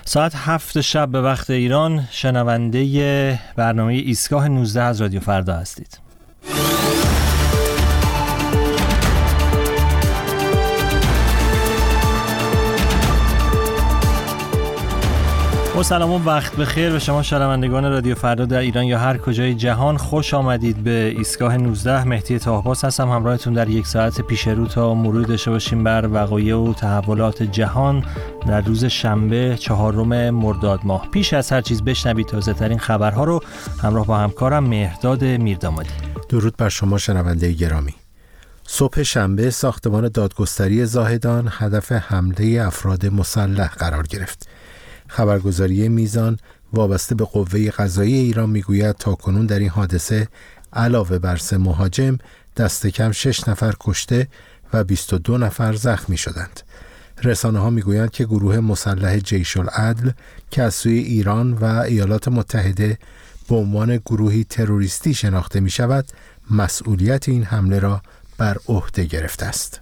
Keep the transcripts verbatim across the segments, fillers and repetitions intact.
ساعت هفت شب به وقت ایران شنونده برنامه ایستگاه نوزده از رادیو فردا هستید. با سلام و وقت بخیر به شما شنوندگان رادیو فردا در ایران یا هر کجای جهان. خوش آمدید به ایستگاه نوزده. مهدی طاهباس هستم، همراهتون در یک ساعت پیش رو تا مرور داشته باشیم بر وقایع و تحولات جهان در روز شنبه چهارم مرداد ماه. پیش از هر چیز بشنوید تازه ترین خبرها رو همراه با همکارم مهرداد میردامادی. درود بر شما شنونده گرامی. صبح شنبه ساختمان دادگستری زاهدان هدف حمله افراد مسلح قرار گرفت. خبرگزاری میزان وابسته به قوه قضاییه ایران میگوید تاکنون در این حادثه علاوه بر سه مهاجم دست کم شش نفر کشته و بیست و دو نفر زخمی شدند. رسانه ها میگویند که گروه مسلح جیش العدل که از سوی ایران و ایالات متحده به عنوان گروهی تروریستی شناخته می شود مسئولیت این حمله را بر عهده گرفته است.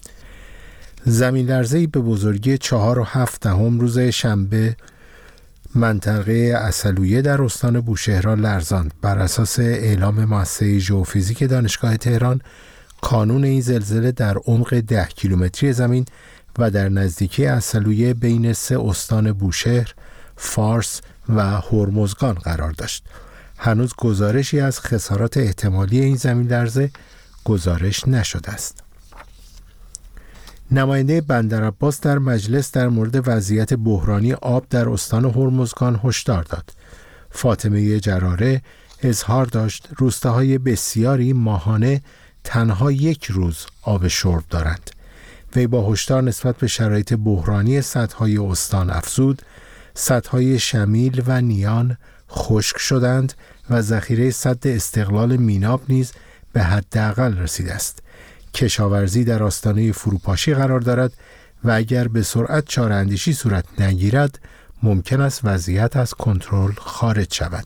زمین لرزه‌ای به بزرگی چهار و هفت دهم روز شنبه منطقه عسلویه در استان بوشهر را لرزاند. بر اساس اعلام مؤسسه ژئوفیزیک دانشگاه تهران، کانون این زلزله در عمق ده کیلومتری زمین و در نزدیکی عسلویه بین سه استان بوشهر، فارس و هرمزگان قرار داشت. هنوز گزارشی از خسارات احتمالی این زمین لرزه گزارش نشده است. نماینده بندرعباس در مجلس در مورد وضعیت بحرانی آب در استان هرمزگان هشدار داد. فاطمه جراره اظهار داشت روستاهای بسیاری ماهانه تنها یک روز آب شرب دارند. وی با هشدار نسبت به شرایط بحرانی سدهای استان افزود: سدهای شمیل و نیان خشک شدند و ذخیره سد استقلال میناب نیز به حداقل رسیده است. کشاورزی در آستانه فروپاشی قرار دارد و اگر به سرعت چاره‌اندیشی صورت نگیرد ممکن است وضعیت از کنترل خارج شود.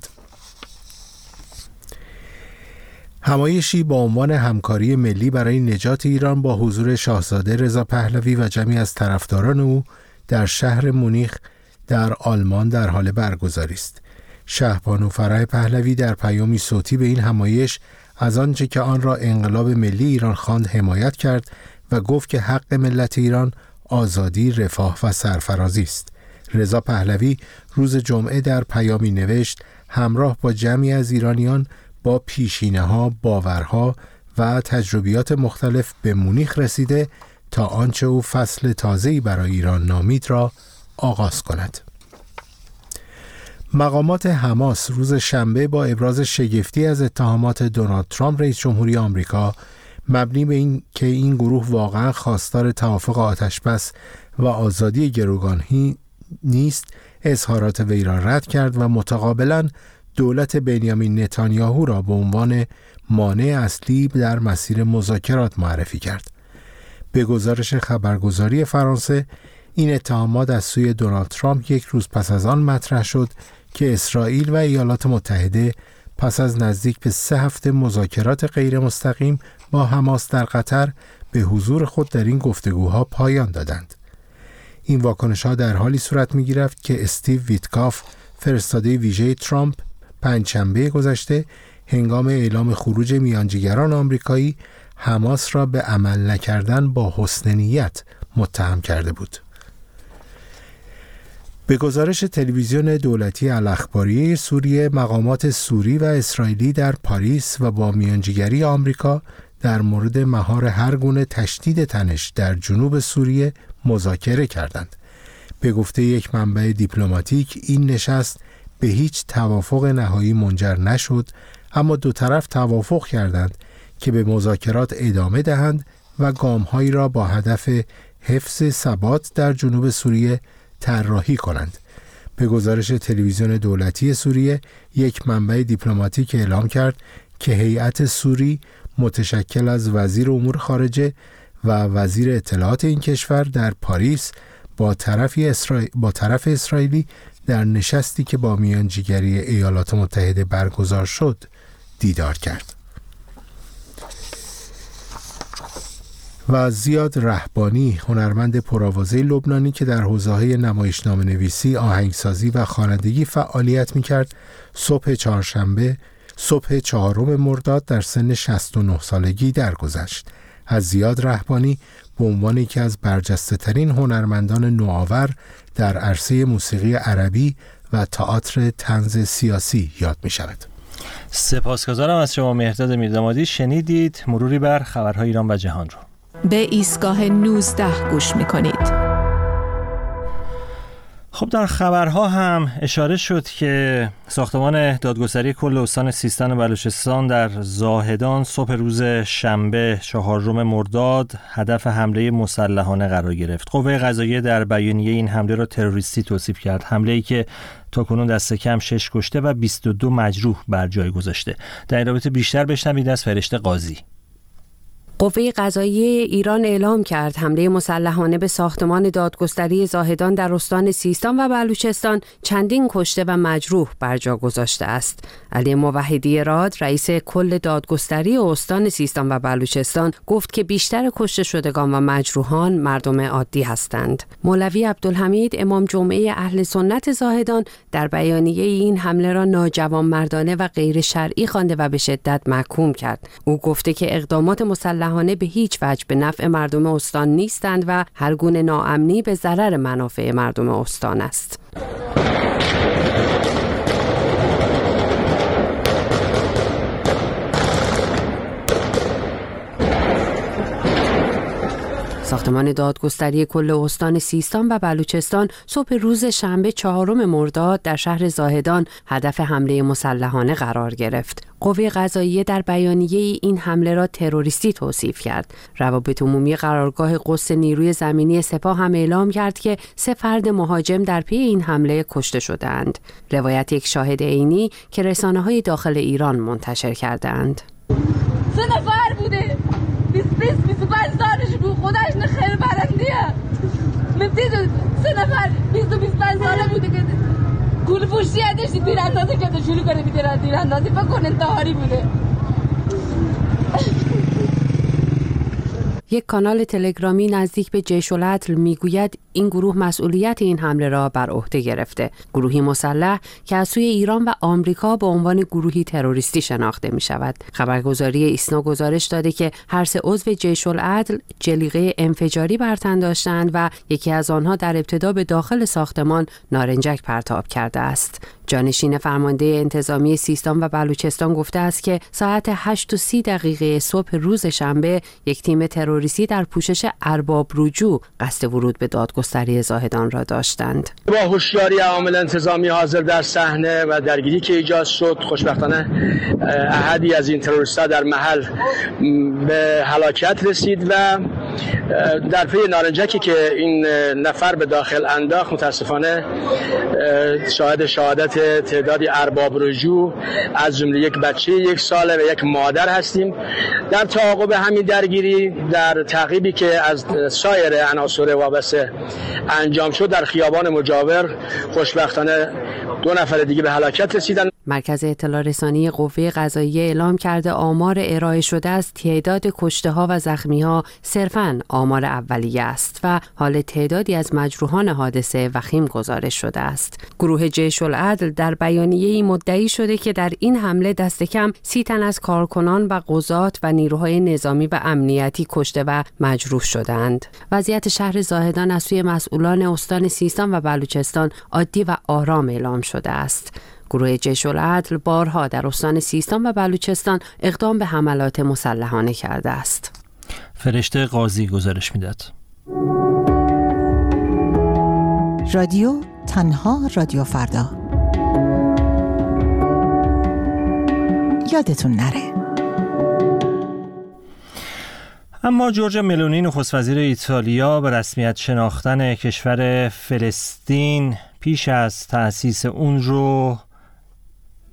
همایشی با عنوان همکاری ملی برای نجات ایران با حضور شاهزاده رضا پهلوی و جمعی از طرفداران او در شهر مونیخ در آلمان در حال برگزاری است. شهبانو فرح پهلوی در پیامی صوتی به این همایش از آنچه که آن را انقلاب ملی ایران خواند حمایت کرد و گفت که حق ملت ایران آزادی، رفاه و سرفرازی است. رضا پهلوی روز جمعه در پیامی نوشت: همراه با جمعی از ایرانیان با پیشینه‌ها، باورها و تجربیات مختلف به مونیخ رسیده تا آنچه او فصل تازه‌ای برای ایران نامید را آغاز کند. مقامات حماس روز شنبه با ابراز شگفتی از اتهامات دونالد ترامپ رئیس جمهوری آمریکا مبنی به این که این گروه واقعا خواستار توافق آتشبس و آزادی گروگانها نیست، اظهارات وی را رد کرد و متقابلا دولت بنیامین نتانیاهو را به عنوان مانع اصلی در مسیر مذاکرات معرفی کرد. به گزارش خبرگزاری فرانسه، این اتهامات از سوی دونالد ترامپ یک روز پس از آن مطرح شد که اسرائیل و ایالات متحده پس از نزدیک به سه هفته مذاکرات غیر مستقیم با حماس در قطر به حضور خود در این گفتگوها پایان دادند. این واکنش‌ها در حالی صورت می‌گیرد که استیو ویتکاف، فرستاده ویژه ترامپ، پنجشنبه گذشته هنگام اعلام خروج میانجیگران آمریکایی حماس را به عمل نکردن با حسن نیت متهم کرده بود. به گزارش تلویزیون دولتی الاخباریه سوریه، مقامات سوری و اسرائیلی در پاریس و با میانجیگری آمریکا در مورد مهار هر گونه تشدید تنش در جنوب سوریه مذاکره کردند. به گفته یک منبع دیپلماتیک، این نشست به هیچ توافق نهایی منجر نشد، اما دو طرف توافق کردند که به مذاکرات ادامه دهند و گام‌هایی را با هدف حفظ ثبات در جنوب سوریه طراحی کنند. به گزارش تلویزیون دولتی سوریه، یک منبع دیپلماتیک اعلام کرد که هیئت سوری متشکل از وزیر امور خارجه و وزیر اطلاعات این کشور در پاریس با طرف اسرائیل با طرف اسرائیلی در نشستی که با میانجیگری ایالات متحده برگزار شد دیدار کرد. و زیاد رهبانی، هنرمند پرآوازه لبنانی که در حوزه‌های نمایشنامه‌نویسی، آهنگسازی و خوانندگی فعالیت می‌کرد، صبح چهارشنبه، صبح چهارم مرداد در سن شصت و نه سالگی درگذشت. از زیاد رهبانی به عنوان یکی از برجسته‌ترین هنرمندان نوآور در عرصه موسیقی عربی و تئاتر طنز سیاسی یاد می‌شود. سپاسگزارم از شما مهرداد میردامادی. شنیدید مروری بر خبرهای ایران و جهان رو. به ایستگاه نوزده گوش می‌کنید. خب در خبرها هم اشاره شد که ساختمان دادگستری کل استان سیستان و بلوچستان در زاهدان صبح روز شنبه چهارم مرداد هدف حمله مسلحانه قرار گرفت. قوه قضاییه در بیانیه این حمله را تروریستی توصیف کرد. حمله‌ای که تاکنون دست کم شش کشته و بیست و دو مجروح بر جای گذاشته. در این رابطه بیشتر بشنوید از فرشته قاضی. قوه قضاییه ایران اعلام کرد حمله مسلحانه به ساختمان دادگستری زاهدان در استان سیستان و بلوچستان چندین کشته و مجروح بر جا گذاشته است. علی موحدی راد، رئیس کل دادگستری استان سیستان و بلوچستان، گفت که بیشتر کشته شدگان و مجروحان مردم عادی هستند. مولوی عبدالحمید، امام جمعه اهل سنت زاهدان، در بیانیه این حمله را ناجوانمردانه و غیر شرعی خوانده و به شدت محکوم کرد. او گفته که اقدامات مسلحانه به هیچ وجه به نفع مردم استان نیستند و هر گونه ناامنی به ضرر منافع مردم استان است. ساختمان دادگستری کل استان سیستان و بلوچستان صبح روز شنبه چهارم مرداد در شهر زاهدان هدف حمله مسلحانه قرار گرفت. قوه قضاییه در بیانیه این حمله را تروریستی توصیف کرد. روابط عمومی قرارگاه قدس نیروی زمینی سپاه هم اعلام کرد که سه فرد مهاجم در پی این حمله کشته شدند. روایت یک شاهد عینی که رسانه‌های داخل ایران منتشر کردند. سه نفر بوده. بیست بیست بیست و پنج سالش بود. خودش نه خیر برندیه. می‌دید سه نفر بیست و بیست و پنج ساله بوده که گول پوشی داشتی تیراندازی که شروع کنه می‌تونه تیراندازی بکنه انتحاری بوده. یک کانال تلگرامی نزدیک به جیش العدل میگوید این گروه مسئولیت این حمله را بر عهده گرفته. گروهی مسلح که از سوی ایران و آمریکا به عنوان گروهی تروریستی شناخته می شود. خبرگزاری ایسنا گزارش داده که هر سه عضو جیش العدل جلیقه انفجاری بر تن داشتند و یکی از آنها در ابتدا به داخل ساختمان نارنجک پرتاب کرده است. جانشین فرمانده انتظامی سیستان و بلوچستان گفته است که ساعت هشت و سی دقیقه صبح روز شنبه یک تیم تروریستی در پوشش ارباب رجوع قصد ورود به دادگستری زاهدان را داشتند. با هوشیاری عوامل انتظامی حاضر در صحنه و درگیری که ایجاد شد، خوشبختانه احدی از این تروریست‌ها در محل به هلاکت رسید و در پی نارنجکی که این نفر به داخل انداخت متاسفانه شاهد شهادت تعدادی ارباب رجوع از جمله یک بچه یک ساله و یک مادر هستیم. در تعاقب همین درگیری، در تعقیبی که از سایر عناصر وابسته انجام شد، در خیابان مجاور خوشبختانه دو نفر دیگه به هلاکت رسیدند. مرکز اطلاع رسانی قوه قضاییه اعلام کرده آمار ارائه شده از تعداد کشته ها و زخمی ها صرفاً آمار اولیه است و حال تعدادی از مجروحان حادثه وخیم گزارش شده است. گروه جیش العدل در بیانیه‌ای مدعی شده که در این حمله دست کم سی تن از کارکنان و قضات و نیروهای نظامی و امنیتی کشته و مجروح شدند. وضعیت شهر زاهدان از سوی مسئولان استان سیستان و بلوچستان عادی و آرام اعلام شده است. گروه جیش العدل بارها در استان سیستان و بلوچستان اقدام به حملات مسلحانه کرده است. فرشته قاضی گزارش میداد. رادیو تنها رادیو فردا. یادتون نره. اما جورجا ملونی، نخست وزیر ایتالیا، به رسمیت شناختن کشور فلسطین پیش از تأسیس اون رو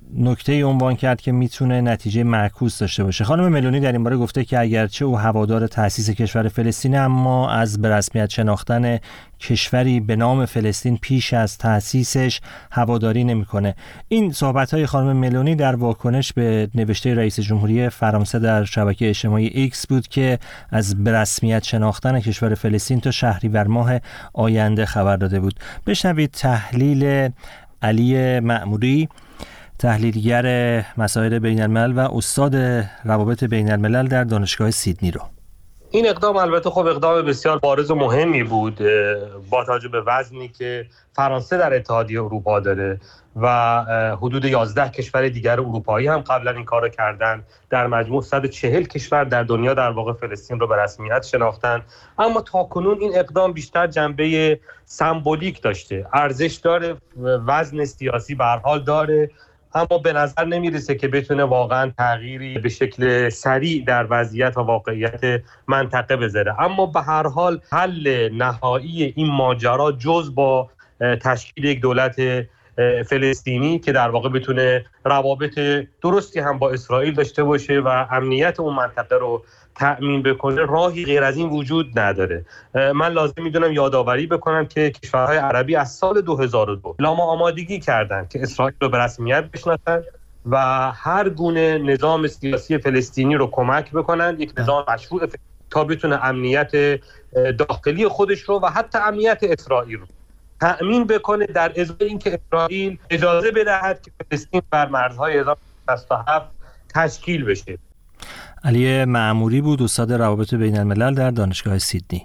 نکته عنوان کرد که میتونه نتیجه معکوس داشته باشه. خانم ملونی در این باره گفته که اگرچه او هوادار تأسیس کشور فلسطین، اما از به رسمیت شناختن کشوری به نام فلسطین پیش از تأسیسش هواداری نمیکنه. این صحبت‌های خانم ملونی در واکنش به نوشته رئیس جمهوری فرانسه در شبکه اجتماعی ایکس بود که از به رسمیت شناختن کشور فلسطین تا شهریور ماه آینده خبر داده بود. بشنوید تحلیل علی مأموری، تحلیلگر مسائل بین الملل و استاد روابط بین الملل در دانشگاه سیدنی رو. این اقدام البته خب اقدام بسیار بارز و مهمی بود با توجه به وزنی که فرانسه در اتحادیه اروپا داره و حدود یازده کشور دیگر اروپایی هم قبلا این کارو کردن. در مجموع صد و چهل کشور در دنیا در واقع فلسطین رو به رسمیت شناختن. اما تاکنون این اقدام بیشتر جنبه سمبولیک داشته، ارزش داره، وزن سیاسی به هر حال داره، اما به نظر نمیرسه که بتونه واقعا تغییری به شکل سریع در وضعیت و واقعیت منطقه بذاره. اما به هر حال حل نهایی این ماجرا جز با تشکیل یک دولت فلسطینی که در واقع بتونه روابط درستی هم با اسرائیل داشته باشه و امنیت اون منطقه رو تأمین بکنه، راهی غیر از این وجود نداره. من لازم میدونم یادآوری بکنم که کشورهای عربی از سال دو هزار و دو اعلام آمادگی کردن که اسرائیل رو به رسمیت بشناسن و هر گونه نظام سیاسی فلسطینی رو کمک بکنن، یک نظام مشروع تا بتونه امنیت داخلی خودش رو و حتی امنیت اسرائیل رو تأمین بکنه، در ازای اینکه اسرائیل اجازه بدهد که فلسطین بر مرزهای هزار و نهصد و شصت و هفت تشکیل بشه. علی مأموری بود، استاد روابط بین الملل در دانشگاه سیدنی.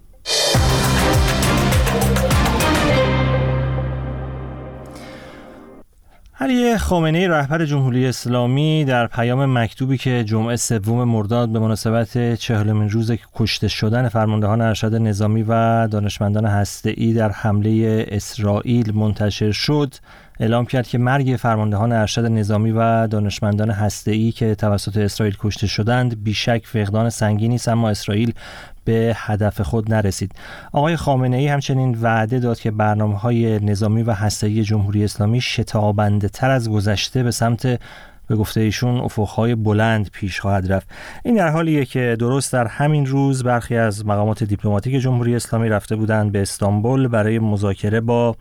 علی خامنه‌ای رهبر جمهوری اسلامی در پیام مکتوبی که جمعه سوم مرداد به مناسبت چهلمین روز کشته شدن فرماندهان ارشد نظامی و دانشمندان هسته‌ای در حمله اسرائیل منتشر شد، اعلام کرد که مرگ فرماندهان ارشد نظامی و دانشمندان هسته‌ای که توسط اسرائیل کشته شدند بیشک فقدان سنگینی است، اما اسرائیل به هدف خود نرسید. آقای خامنه‌ای همچنین وعده داد که برنامه‌های نظامی و هسته‌ای جمهوری اسلامی شتابنده‌تر از گذشته به سمت، به گفته ایشون، افق‌های بلند پیش خواهد رفت. این در حالیه که درست در همین روز برخی از مقامات دیپلماتیک جمهوری اسلامی رفته بودند به استانبول برای مذاکره با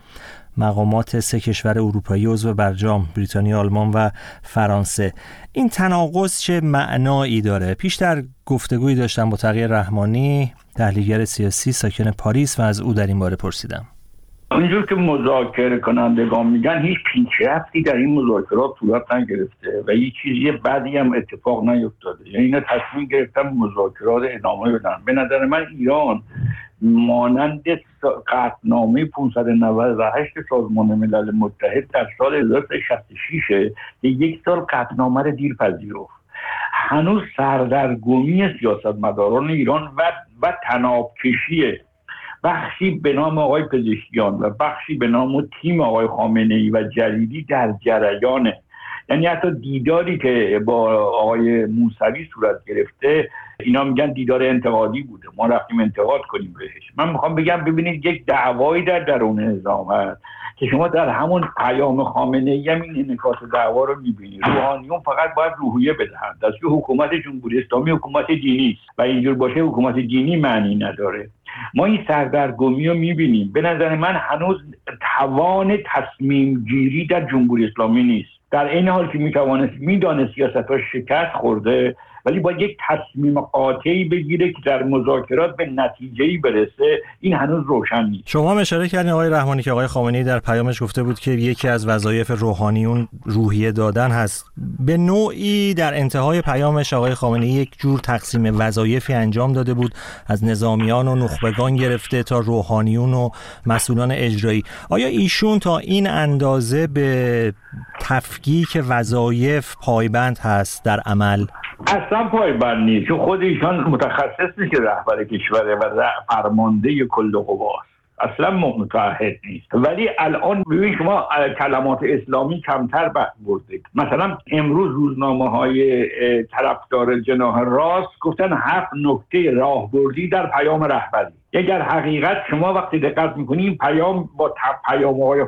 مقامات سه کشور اروپایی عضو برجام، بریتانیا، آلمان و فرانسه. این تناقض چه معنایی داره؟ پیشتر گفتگویی داشتم با تقی رحمانی، تحلیلگر سیاسی ساکن پاریس، و از او در این باره پرسیدم. اینجور که مذاکره کنندگان میگن هیچ پیشرفتی در این مذاکرات صورت نگرفته و هیچ چیزی بعدی هم اتفاق نیفتاده. یعنی اینا تصمیم گرفتن مذاکرات ادامه بدن. به نظر من ایران مانند قطعنامه پانصد و نود و هشت سازمان ملل متحد در سال هزار و سیصد و شصت و شش که یک سال قطعنامه را دیر پذیرفت، هنوز سردرگمی سیاستمداران ایران و و طناب کشی بخشی به نام آقای پزشکیان و بخشی به نام تیم آقای خامنه‌ای و جلیلی در جریانه. یعنی حتی دیداری که با آقای موسوی صورت گرفته، اینا میگن دیدار انتقادی بوده، ما رفتیم انتقاد کنیم بهش. من میخوام بگم ببینید یک دعوایی در درون نظام هست که شما در همون پیام خامنه‌ای هم این انعکاس دعوا رو میبینید. روحانیون فقط باید روحیه بدهند. از که حکومت جمهوری اسلامی حکومت دینی است و اینجور باشه حکومت دینی معنی نداره. ما این سردرگمی رو میبینیم. به نظر من هنوز توان تصمیم گیری در جمهوری اسلامی نیست. در این حال که میتوانست میدانه سیاست‌ها شکست خورده، ولی با یک تصمیم قاطعی بگیره که در مذاکرات به نتیجه‌ای برسه، این هنوز روشن نیست. شما هم اشاره کردین آقای رحمانی که آقای خامنه‌ای در پیامش گفته بود که یکی از وظایف روحانیون روحیه دادن هست. به نوعی در انتهای پیامش آقای خامنه‌ای یک جور تقسیم وظایفی انجام داده بود، از نظامیان و نخبگان گرفته تا روحانیون و مسئولان اجرایی. آیا ایشون تا این اندازه به تفکیک وظایف پایبند هست در عمل؟ اصلا پایبند نیست، چون خود ایشان متخصص نیست که رهبر کشوره و فرمانده کل قواست، اصلا متعهد نیست. ولی الان ببین شما کلمات اسلامی کمتر بحث برده. مثلا امروز روزنامه های طرفدار جناح راست گفتن هفت نکته راهبردی در پیام رهبری. اگر حقیقت شما وقتی دقت میکنید پیام با پیام های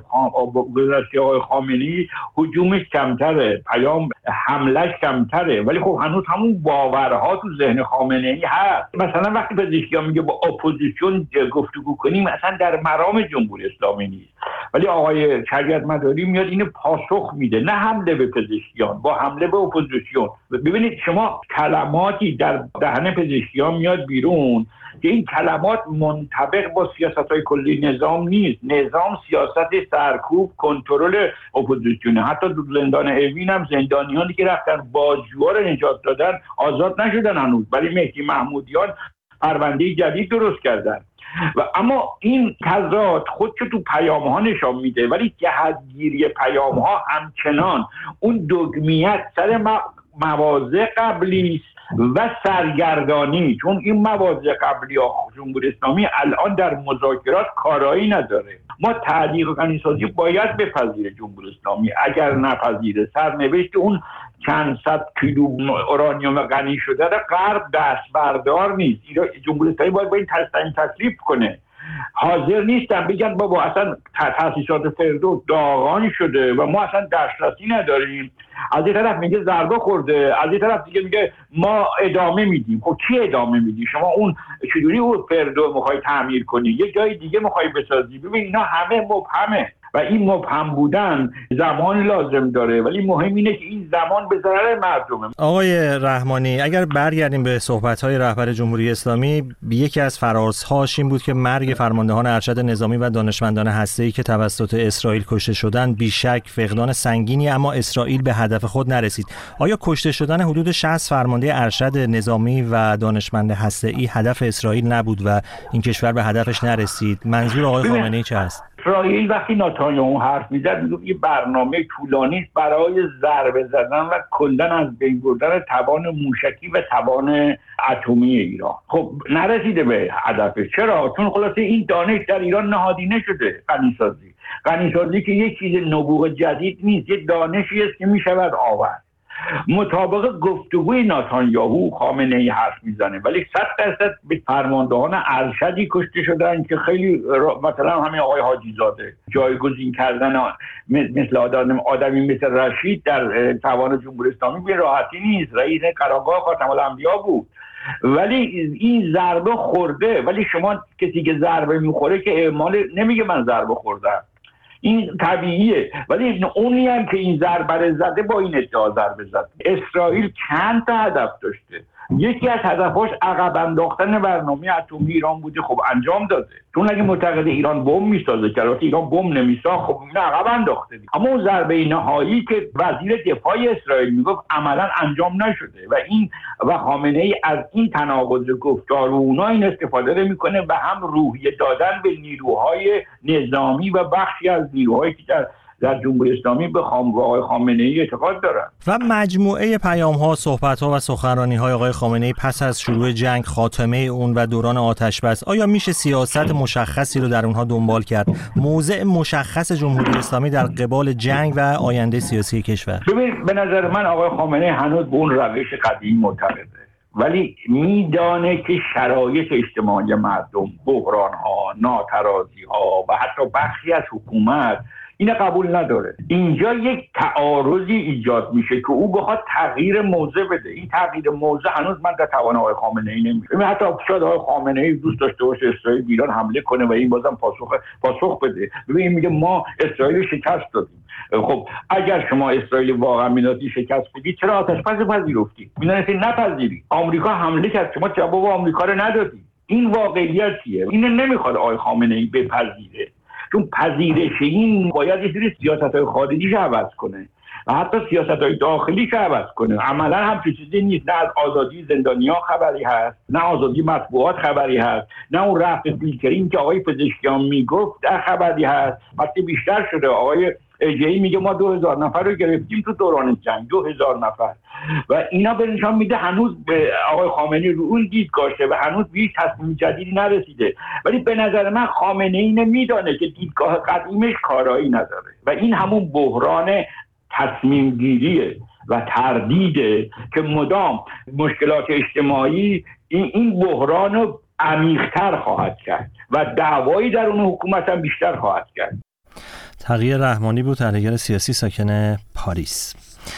گذشته های خامنه‌ای هجومش کمتره، پیام حملش کمتره، ولی خب هنوز همون باورها تو ذهن خامنه‌ای هست. مثلا وقتی پزشکیان میگه با اپوزیسیون گفتگو کنیم اصلا در مرام جمهوری اسلامی نیست، ولی آقای شریعت مداری میاد اینو پاسخ میده، نه حمله به پزشکیان، با حمله به اپوزیسیون. ببینید شما کلماتی در دهن پزشکیان میاد بیرون که این کلمات منطبق با سیاست‌های کلی نظام نیست. نظام سیاست سرکوب کنترل اپوزیسیونه. حتی تو زندان اوین هم زندانیانی که رفتن بازجوها رو نجات دادن آزاد نشدن هنوز، ولی مهدی محمودیان پرونده جدید درست کردن. و اما این تضاد خودشو تو پیام ها نشان میده، ولی جهتگیری پیام ها همچنان اون دگمیت سر مواضع قبلی است و سرگردانی، چون این مواضع قبلی ها جمهوری اسلامی الان در مذاکرات کارایی نداره. ما تعلیق و غنیسازی باید بپذیره جمهوری اسلامی، اگر نپذیره سرنوشت اون چند صد کیلو اورانیوم غنی شده در غرب دست بردار نیست. جمهوری اسلامی باید با این تصمیم تکلیف کنه. حاضر نیستن بگن بابا اصلا تاسیسات فردوس داغان شده و ما اصلا دسترسی نداریم. از این طرف میگه ضربه خورده، از این طرف دیگه میگه ما ادامه میدیم. خب کی ادامه میدی؟ شما اون چجوری اون فردوس میخوای تعمیر کنی؟ یه جای دیگه میخوای بسازی؟ ببین اینا همه مبهمه و این مبهم بودن زمان لازم داره، ولی مهم اینه که این زمان به ضرر مردمه. آقای رحمانی، اگر برگردیم به صحبت‌های رهبر جمهوری اسلامی، یکی از فرازهاش این بود که مرگ فرماندهان ارشد نظامی و دانشمندان هسته‌ای که توسط اسرائیل کشته شدند بیشک فقدان سنگینی، اما اسرائیل به هدف خود نرسید. آیا کشته شدن حدود شصت فرمانده ارشد نظامی و دانشمند هسته‌ای هدف اسرائیل نبود و این کشور به هدفش نرسید؟ منظور آقای خامنه‌ای چه است؟ اسرائیل وقتی نتانیاهو حرف میزد میگفت یه برنامه طولانی برای ضربه زدن و کلاً از بین بردن توان موشکی و توان اتمی ایران. خب نرسیده به هدفش. چرا؟ چون خلاصه این دانش در ایران نهادینه شده. غنیسازی غنیسازی که یک چیز نبوغ جدید نیست، یه دانشی است که میشود آورد. مطابق گفتگوی نتانیاهو خامنه‌ای حرف میزنه، ولی صد درصد به فرماندهان ارشدی کشته شدن که خیلی مثلا همین آقای حاجی زاده جایگزین کردن مثل آدم آدمی مثل رشید در توان جمهوری اسلامی به راحتی نیست. رئیس قرارگاه خاتم الانبیا بود، ولی این ضربه خورده. ولی شما کسی که ضربه میخوره که اعمال نمیگه من ضربه خوردم، این طبیعیه. ولی اونی هم که این ضربه زده با این ادعا ضربه زد. اسرائیل چند تا هدف داشته. یکی از هدفاش عقب انداختن برنامه اتمی ایران بوده، خب انجام داده. چون اگه معتقد ایران بمب میسازه که البته ایران بمب نمیسازه، خب این عقب انداخته دید. اما اون ضربه نهایی که وزیر دفاع اسرائیل میگفت عملا انجام نشده و این و خامنه‌ای از این تناقض گفتار و اونا این استفاده میکنه و هم روحیه دادن به نیروهای نظامی و بخشی از نیروهایی که در در جمهوری اسلامی به آقای خامنه‌ای اعتقاد دارن. و مجموعه پیام‌ها، صحبت‌ها و سخنرانی‌های آقای خامنه‌ای پس از شروع جنگ، خاتمه اون و دوران آتش‌بس، آیا میشه سیاست مشخصی رو در اونها دنبال کرد؟ موضع مشخص جمهوری اسلامی در قبال جنگ و آینده سیاسی کشور؟ ببین به نظر من آقای خامنه‌ای هنوز به اون روش قدیم معتقده، ولی میدانه که شرایط اجتماعی مردم، بحران‌ها، ناترازی‌ها و حتی بخشی از حکومت این قبول نداره. اینجا یک تعارضی ایجاد میشه که او بخواد تغییر موضع بده. این تغییر موضع هنوز من در توان آقای خامنه‌ای نمی‌بینم. حتی شاید آقای خامنه‌ای دوست داشته باشه اسرائیل به ایران حمله کنه و این بازم پاسخ پاسخ بده. ببین میگه ما اسرائیل شکست دادیم. خب اگر شما اسرائیل واقعا می‌دادی شکست بدی، چرا آتش‌بس پذیرفتی؟ می‌دونستی نپذیری. آمریکا حمله کرد، شما جواب آمریکا رو ندادی. این واقعیتیه. اینو نمی‌خواد آقای خامنه‌ای بپذیره. چون پذیرش این باید یه سری سیاست‌های خارجیش عوض کنه و حتی سیاست‌های داخلیش عوض کنه. عملاً هم چیزی نیست. نه از آزادی زندانیان خبری هست، نه آزادی مطبوعات خبری هست، نه اون رفع فیلترینگ که آقای پزشکیان میگفت در خبری هست. وقتی بیشتر شده آقای اجهی میگه ما دو هزار نفر رو گرفتیم تو دوران جنگ، دو هزار نفر، و اینا به نشان میده هنوز به آقای خامنه‌ای رو اون دیدگاهشه و هنوز به هیچ تصمیم جدیدی نرسیده. ولی به نظر من خامنه‌ای نمیدانه که دیدگاه قدیمش کارایی نداره و این همون بحران تصمیم گیریه و تردیده که مدام مشکلات اجتماعی این این بحران رو عمیق‌تر خواهد کرد و دعوایی در اون حکومت هم بیشتر خواهد کرد. تقی رحمانی بود، تحلیلگر سیاسی ساکن پاریس.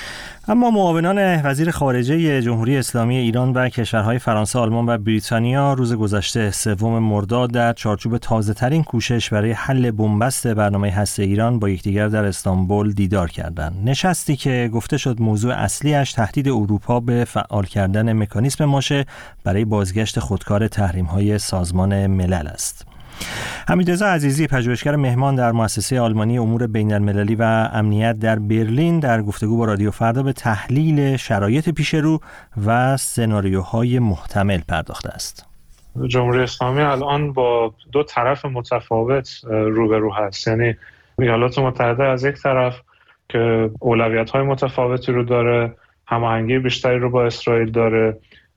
اما معاونان وزیر خارجه جمهوری اسلامی ایران و کشورهای فرانسه، آلمان و بریتانیا روز گذشته سوم مرداد در چارچوب تازه‌ترین کوشش برای حل بنبست برنامه هسته ایران با یکدیگر در استانبول دیدار کردند. نشستی که گفته شد موضوع اصلیش تهدید اروپا به فعال کردن مکانیزم ماشه برای بازگشت خودکار تحریم‌های سازمان ملل است. حمیدرضا عزیزی، پژوهشگر مهمان در مؤسسه آلمانی امور بین‌المللی و امنیت در برلین، در گفتگو با رادیو فردا به تحلیل شرایط پیش رو و سناریوهای محتمل پرداخته است. جمهوری اسلامی الان با دو طرف متفاوت روبرو هست، یعنی ایالات متحده از یک طرف که اولویت‌های متفاوتی رو داره، هماهنگی بیشتری رو با اسرائیل داره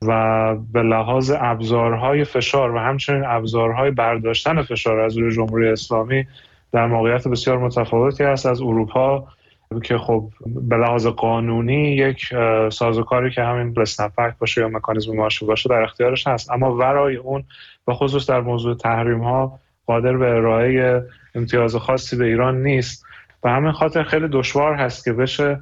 و به لحاظ ابزارهای فشار و همچنین ابزارهای برداشتن فشار از روی جمهوری اسلامی در موقعیت بسیار متفاوتی است از اروپا که خب به لحاظ قانونی یک سازوکاری که همین اسنپک باشه یا مکانیزم ماشه باشه در اختیارش هست، اما ورای اون به خصوص در موضوع تحریم ها قادر به ارائه امتیاز خاصی به ایران نیست و همین خاطر خیلی دشوار هست که بشه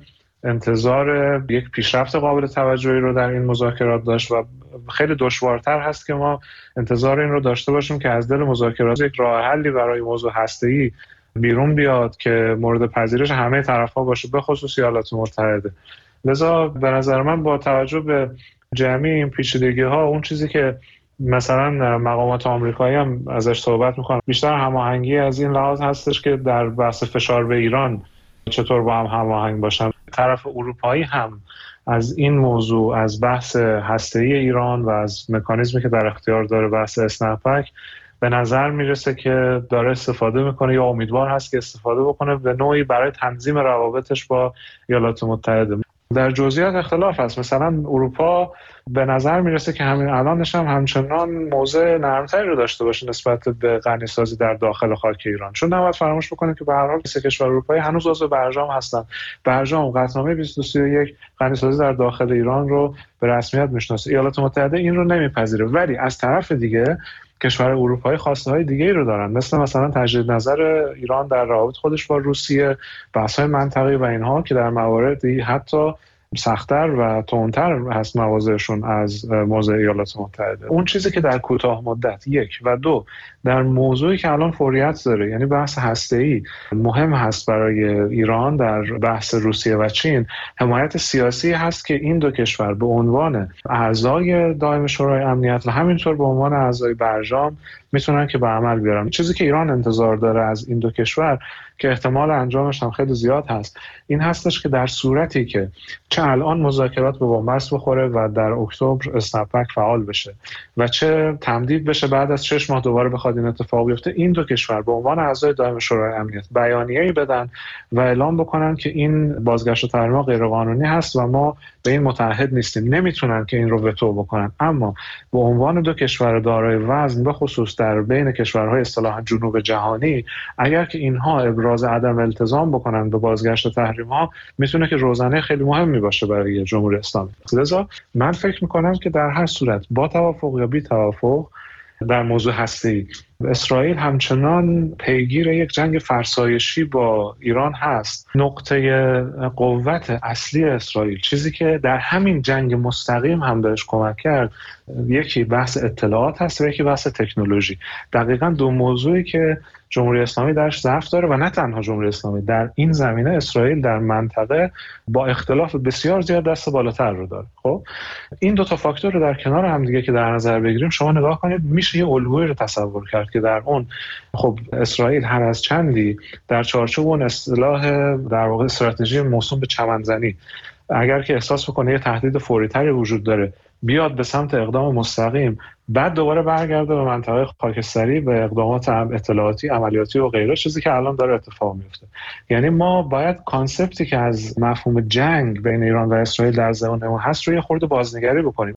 انتظار یک پیشرفت قابل توجهی رو در این مذاکرات داشت و خیلی دشوارتر هست که ما انتظار این رو داشته باشیم که از دل مذاکرات یک راه حلی برای موضوع هسته‌ای بیرون بیاد که مورد پذیرش همه طرف‌ها باشه، به خصوص ایالات متحده. لذا به نظر من با توجه به جمعی این پیچیدگی‌ها، اون چیزی که مثلا مقامات آمریکایی هم ازش صحبت می‌کنن بیشتر هماهنگی از این لحاظ هستش که در بحث فشار به ایران چطور با هم هماهنگ باشن. طرف اروپایی هم از این موضوع، از بحث هسته‌ای ایران و از مکانیزمی که در اختیار داره بحث اسنپک، به نظر میرسه که داره استفاده میکنه یا امیدوار هست که استفاده بکنه به نوعی برای تنظیم روابطش با ایالات متحده. در جزئیات اختلاف هست. مثلا اروپا به نظر میرسه که همین الانش هم همچنان موضع نرمتری رو داشته باشه نسبت به غنیسازی در داخل خاک ایران، چون نباید فراموش بکنیم که به هر حال سه کشور اروپایی هنوز عضو برجام هستن. برجام قطعنامه بیست و سی و یک غنیسازی در داخل ایران رو به رسمیت میشناسه. ایالات متحده این رو نمیپذیره، ولی از طرف دیگه کشور اروپایی خواسته‌های دیگه‌ای رو دارن، مثل مثلا تجدید نظر ایران در روابط خودش با روسیه، بحث‌های منطقه‌ای و اینها که در مواردی حتی سخت‌تر و تندتر هست مواضعشون از موضع ایالات متحده. اون چیزی که در کوتاه مدت یک و دو در موضوعی که الان فوریت داره، یعنی بحث هسته‌ای مهم هست برای ایران در بحث روسیه و چین، حمایت سیاسی هست که این دو کشور به عنوان اعضای دائم شورای امنیت و همینطور به عنوان اعضای برجام میتونن که به عمل بیارن. چیزی که ایران انتظار داره از این دو کشور که احتمال انجامش هم خیلی زیاد هست، این هستش که در صورتی که چه الان مذاکرات به بنبست بخوره و در اکتبر اسنپک فعال بشه و چه تمدید بشه بعد از شش ماه دوباره بخواد این اتفاق بیفته، این دو کشور به عنوان اعضای دائم شورای امنیت بیانیه‌ای بدن و اعلام بکنن که این بازگشت تحریم‌ها غیرقانونی هست و ما به این متعهد نیستیم. نمیتونن که این رو وتو بکنن، اما به عنوان دو کشور دارای وزن، به خصوص در بین کشورهای اصطلاحاً جنوب جهانی، اگر که اینها ابراز عدم التزام بکنن به بازگشت تحریم‌ها، میتونه که روزنه خیلی مهمی باشه برای جمهوری اسلامی. لذا من فکر میکنم که در هر صورت با توافق یا بی توافق در موضوع هسته‌ای، اسرائیل همچنان پیگیر یک جنگ فرسایشی با ایران هست. نقطه قوت اصلی اسرائیل، چیزی که در همین جنگ مستقیم هم بهش کمک کرد، یکی بحث اطلاعات هست و یکی بحث تکنولوژی. دقیقاً دو موضوعی که جمهوری اسلامی درش ضعف داره و نه تنها جمهوری اسلامی، در این زمینه اسرائیل در منطقه با اختلاف بسیار زیاد دست بالاتر رو داره. خب این دو تا فاکتور رو در کنار هم دیگه که در نظر بگیریم، شما نگاه کنید میشه یه الگویی رو تصور کرد که در اون خب اسرائیل هر از چندی در چارچوب اون اصطلاح در واقع استراتژی موسوم به چمنزنی، اگر که احساس بکنه یه تهدید فوری‌تری وجود داره، بیاد به سمت اقدام مستقیم، بعد دوباره برگرده به منطقه خاکستری به اقدامات اطلاعاتی، عملیاتی و غیره، چیزی که الان داره اتفاق میفته. یعنی ما باید کانسپتی که از مفهوم جنگ بین ایران و اسرائیل در ذهن ما هست رو یه خورده بازنگری بکنیم.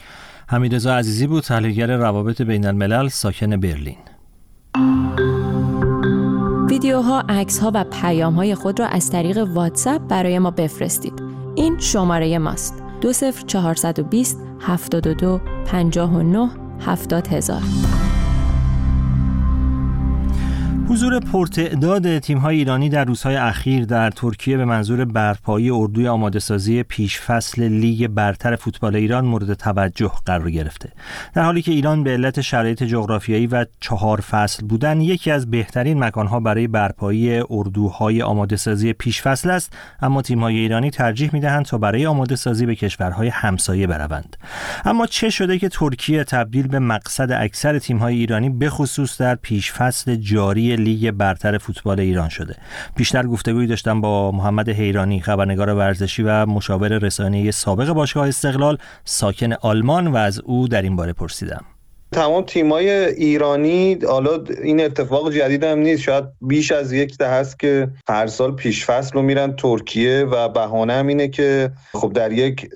حمیدرضا عزیزی بود، تحلیلگر روابط بین الملل ساکن برلین. ویدیوها، عکس‌ها و پیام‌های خود را از طریق واتساپ برای ما بفرستید. این شماره ماست: دو صفر چهارصد و بیست هفتاد و دو پنجاه و نه هفتاد هزار. حضور پرتعداد تیم‌های ایرانی در روزهای اخیر در ترکیه به منظور برپایی اردوی آماده‌سازی پیشفصل لیگ برتر فوتبال ایران مورد توجه قرار گرفته. در حالی که ایران به علت شرایط جغرافیایی و چهار فصل بودن یکی از بهترین مکان‌ها برای برپایی اردوهای آماده‌سازی پیشفصل است، اما تیم‌های ایرانی ترجیح می‌دهند تا برای آماده‌سازی به کشورهای همسایه بروند. اما چه شده که ترکیه تبدیل به مقصد اکثر تیم‌های ایرانی به خصوص در پیشفصل جاری لیگ برتر فوتبال ایران شده؟ بیشتر گفتگویی داشتم با محمد حیرانی، خبرنگار ورزشی و مشاور رسانه‌ای سابق باشگاه استقلال ساکن آلمان، و از او در این باره پرسیدم. تمام تیمای ایرانی، حالا این اتفاق جدید هم نیست، شاید بیش از یک دهه است که هر سال پیش فصل رو میرن ترکیه و بهانه هم اینه که خب در یک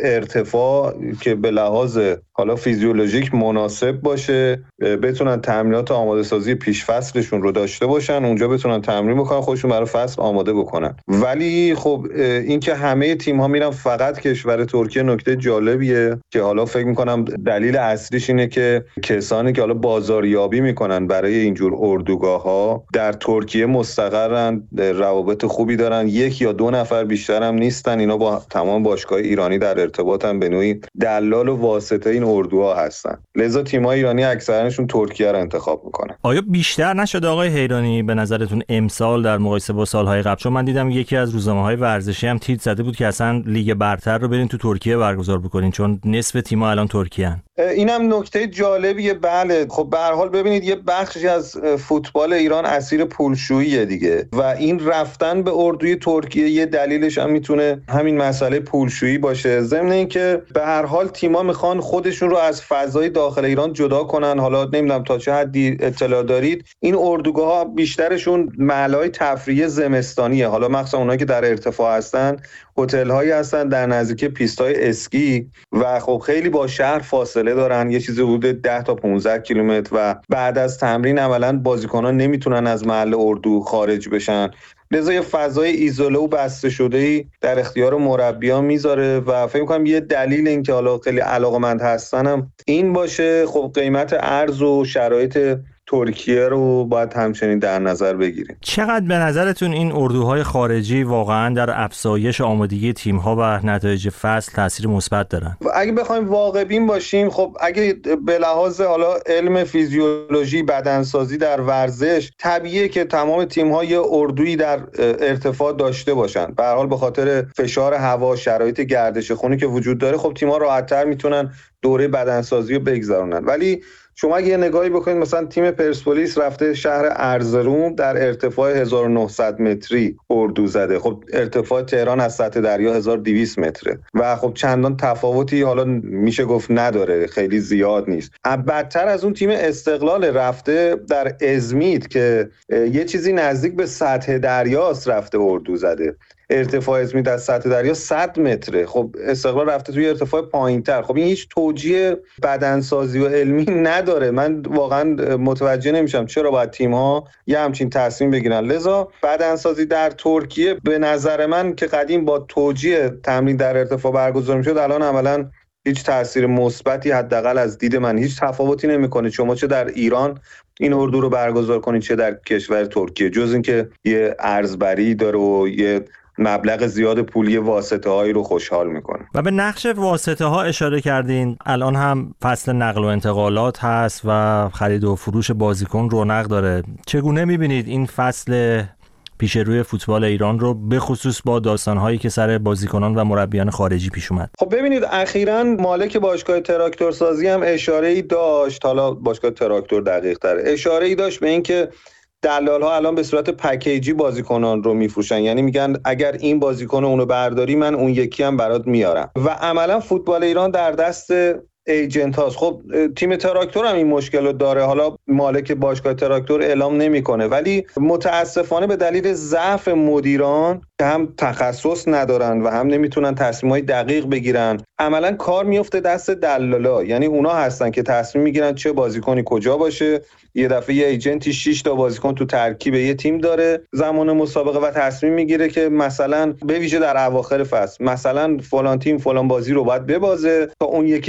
ارتفاع که به لحاظ حالا فیزیولوژیک مناسب باشه بتونن تمرینات آماده سازی پیش فصلشون رو داشته باشن، اونجا بتونن تمرین بکنن، خودشون برای فصل آماده بکنن. ولی خب این که همه تیم ها میرن فقط کشور ترکیه نکته جالبیه که حالا فکر میکنم دلیل اصلیش اینه که کسانی که حالا بازاریابی میکنن برای اینجور اردوگاه ها در ترکیه مستقرن، روابط خوبی دارن، یک یا دو نفر بیشتر هم نیستن، اینا با تمام باشگاه ایرانی در ارتباطن، به نوعی دلال و واسطه این اردوها هستن. لذا تیم‌های ایرانی اکثرشون ترکیه رو انتخاب میکنن. آیا بیشتر نشده آقای حیرانی به نظرتون امسال در مقایسه با سالهای قبل؟ چون من دیدم یکی از روزنامه‌های ورزشی هم تیتر زده بود که اصلا لیگ برتر رو برین تو ترکیه برگزار بکنین چون نصف تیم‌ها الان ترکیه‌ان. اینم نکته جالبیه. بله خب به هر حال ببینید یه بخشی از فوتبال ایران اسیر پولشوییه دیگه و این رفتن به اردوی ترکیه یه دلیلش هم میتونه همین مسئله پولشویی باشه. ضمن اینکه به هر حال تیم‌ها میخوان خودشون رو از فضای داخل ایران جدا کنن. حالا نمیدونم تا چه حدی اطلاع دارید، این اردوگاه‌ها بیشترشون محل‌های تفریحی زمستانیه، حالا مخصوصا اونایی که در ارتفاع هستن هتل‌هایی هستن در نزدیکی پیست‌های اسکی و خب خیلی با شهر فاصله دارن، یه چیزی حدود ده تا پانزده کیلومتر و بعد از تمرین عملاً بازیکنان نمیتونن از محل اردو خارج بشن. لذا یه فضای ایزوله و بسته شده‌ای در اختیار مربیان میذاره و فکر می‌کنم یه دلیل این که حالا خیلی علاقه‌مند هستنم این باشه. خب قیمت ارز و شرایط ترکیه رو باید همچنین در نظر بگیریم. چقدر به نظرتون این اردوهای خارجی واقعا در افزایش آمادگی تیم‌ها و نتایج فصل تاثیر مثبت دارن؟ اگه بخوایم واقع بین باشیم، خب اگه به لحاظ حالا علم فیزیولوژی بدنسازی در ورزش طبیعیه که تمام تیم‌ها یه اردویی در ارتفاع داشته باشن. به هر حال به خاطر فشار هوا، شرایط گردش خونی که وجود داره، خب تیم‌ها راحت‌تر میتونن دوره بدنسازی رو بگذرونن. ولی شما اگه یه نگاهی بکنید، مثلا تیم پرسپولیس رفته شهر ارزروم در ارتفاع هزار و نهصد متری اردو زده. خب ارتفاع تهران از سطح دریا هزار و دویست متره و خب چندان تفاوتی حالا میشه گفت نداره، خیلی زیاد نیست. بدتر از اون تیم استقلال رفته در ازمید که یه چیزی نزدیک به سطح دریاست رفته اردو زده. ارتفاع ازمید از سطح دریا صد متره. خب استقلال رفته توی ارتفاع پایین‌تر. خب این هیچ توجیه بدنسازی و علمی نداره. من واقعا متوجه نمیشم چرا باید تیم‌ها یه همچین تصمیم بگیرن. لذا بدنسازی در ترکیه به نظر من که قدیم با توجیه تمرین در ارتفاع برگزار می‌شد، الان عملاً هیچ تاثیر مثبتی حداقل از دید من هیچ تفاوتی نمی‌کنه. شما چه در ایران این اردو رو برگزار کنید چه در کشور ترکیه، جز اینکه یه ارزبری داره و یه مبلغ زیاد پولی واسطه هایی رو خوشحال میکنه. و به نقش واسطه ها اشاره کردین. الان هم فصل نقل و انتقالات هست و خرید و فروش بازیکن رونق داره. چگونه میبینید این فصل پیش روی فوتبال ایران رو، به خصوص با داستان‌هایی که سر بازیکنان و مربیان خارجی پیش اومد؟ خب ببینید اخیراً مالک باشگاه تراکتورسازی هم اشاره‌ای داشت، حالا باشگاه تراکتور دقیق‌تر اشاره‌ای داشت به اینکه دلال‌ها الان به صورت پکیجی بازیکنان رو میفروشن، یعنی میگن اگر این بازیکن اونو برداری من اون یکی هم برات میارم و عملا فوتبال ایران در دست ایجنت هاست. خب تیم تراکتور هم این مشکل رو داره، حالا مالک باشگاه تراکتور اعلام نمیکنه، ولی متاسفانه به دلیل ضعف مدیران که هم تخصص ندارن و هم نمیتونن تصمیمای دقیق بگیرن، عملا کار میفته دست دلالا. یعنی اونا هستن که تصمیم میگیرن چه بازیکنی کجا باشه. یه دفعه یه ایجنتی شش تا بازیکن تو ترکیب یه تیم داره زمان مسابقه و تصمیم میگیره که مثلا به ویژه در اواخر فصل مثلا فلان تیم فلان بازی رو باید ببازه تا اون یکی تیمی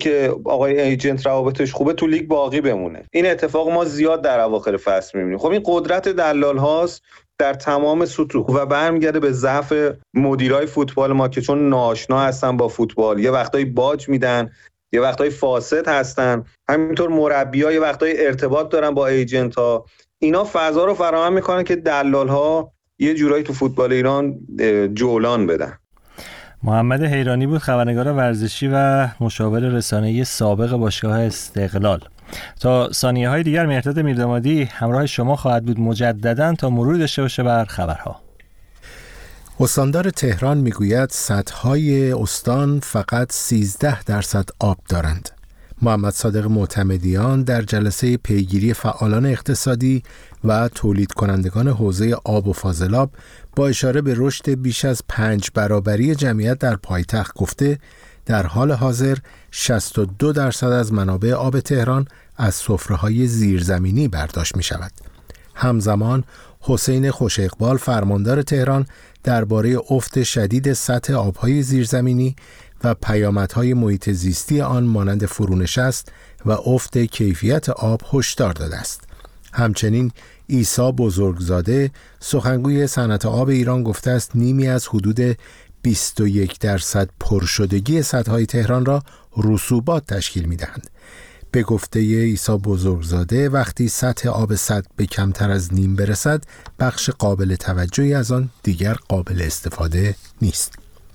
که آقای ایجنت روابطش خوبه تو لیگ باقی بمونه. این اتفاق ما زیاد در اواخر فصل می‌بینیم. خب این قدرت دلال هاست در تمام سطوح و برمیگرده به ضعف مدیرای فوتبال ما که چون ناآشنا هستن با فوتبال، یه وقتایی باج میدن، یه وقتایی فاسد هستن، همینطور مربی‌ها یه وقتایی ارتباط دارن با ایجنت‌ها. اینا فضا رو فراهم میکنن که دلال‌ها یه جورایی تو فوتبال ایران جولان بدن. محمد حیرانی بود، خبرنگار ورزشی و مشاور رسانه‌ای سابق باشگاه استقلال. تا ثانیه‌های دیگر مهرداد میردامادی همراه شما خواهد بود مجدداً تا مرور داشته باشه بر خبرها. استاندار تهران میگوید سدهای استان فقط سیزده درصد آب دارند. محمد صادق معتمدیان در جلسه پیگیری فعالان اقتصادی و تولید کنندگان حوزه آب و فاضلاب با اشاره به رشد بیش از پنج برابری جمعیت در پایتخت گفته در حال حاضر شصت و دو درصد از منابع آب تهران از سفره‌های زیرزمینی برداشت می شود. همزمان حسین خوش اقبال فرماندار تهران درباره افت شدید سطح آبهای زیرزمینی و پیامدهای محیط زیستی آن مانند فرونشست و افت کیفیت آب هشدار داده است. همچنین عیسی بزرگزاده سخنگوی صنعت آب ایران گفته است نیمی از حدود بیست و یک درصد پرشدگی سدهای تهران را رسوبات تشکیل می‌دهند. به گفته عیسی بزرگزاده وقتی سطح آب سد به کمتر از نیم برسد بخش قابل توجهی از آن دیگر قابل استفاده نیست.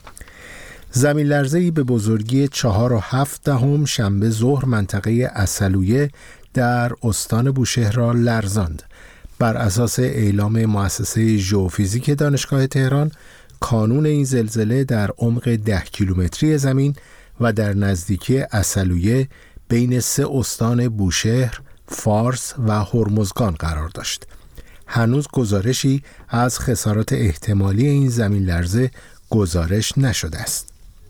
زمین لرزه‌ای به بزرگی چهار و هفت دهم شنبه ظهر منطقه عسلویه در استان بوشهر را لرزاند. بر اساس اعلام مؤسسه ژئوفیزیک دانشگاه تهران کانون این زلزله در عمق ده کیلومتری زمین و در نزدیکی عسلویه بین سه استان بوشهر، فارس و هرمزگان قرار داشت. هنوز گزارشی از خسارات احتمالی این زمین لرزه گزارش نشده است.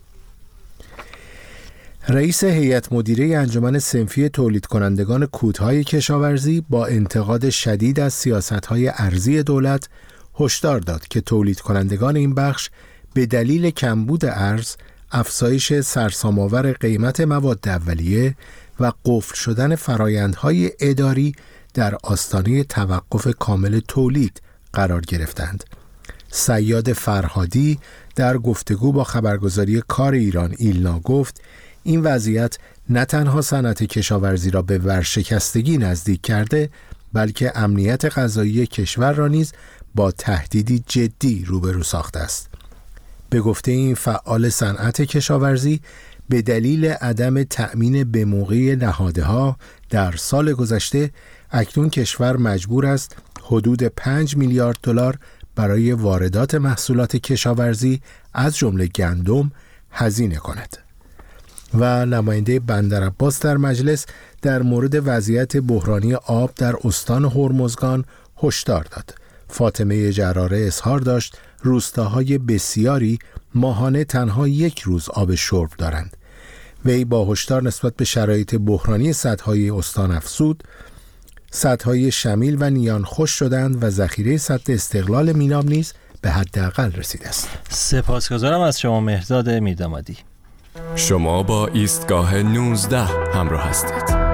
رئیس هیئت مدیره انجمن صنفی تولید کنندگان کودهای کشاورزی با انتقاد شدید از سیاست‌های ارزی دولت هشدار داد که تولید کنندگان این بخش به دلیل کمبود ارز، افزایش سرسام‌آور قیمت مواد اولیه و قفل شدن فرآیندهای اداری در آستانه توقف کامل تولید قرار گرفتند. صیاد فرهادی در گفتگو با خبرگزاری کار ایران ایلنا گفت این وضعیت نه تنها صنعت کشاورزی را به ورشکستگی نزدیک کرده بلکه امنیت غذایی کشور را نیز با تهدیدی جدی روبرو ساخته است. به گفته این فعال صنعت کشاورزی به دلیل عدم تأمین به موقع نهادها در سال گذشته اکنون کشور مجبور است حدود پنج میلیارد دلار برای واردات محصولات کشاورزی از جمله گندم هزینه کند. و نماینده بندرعباس در مجلس در مورد وضعیت بحرانی آب در استان هرمزگان هشدار داد. فاطمه جراره اظهار داشت روستاهای بسیاری ماهانه تنها یک روز آب شرب دارند. وی با هشدار نسبت به شرایط بحرانی سدهای استان افزود سدهای شمیل و نیان خوش شدند و ذخیره سد استقلال مینام نیز به حداقل رسیده است. سپاسگزارم از شما مهرداد میردامادی. شما با ایستگاه نوزده همراه هستید.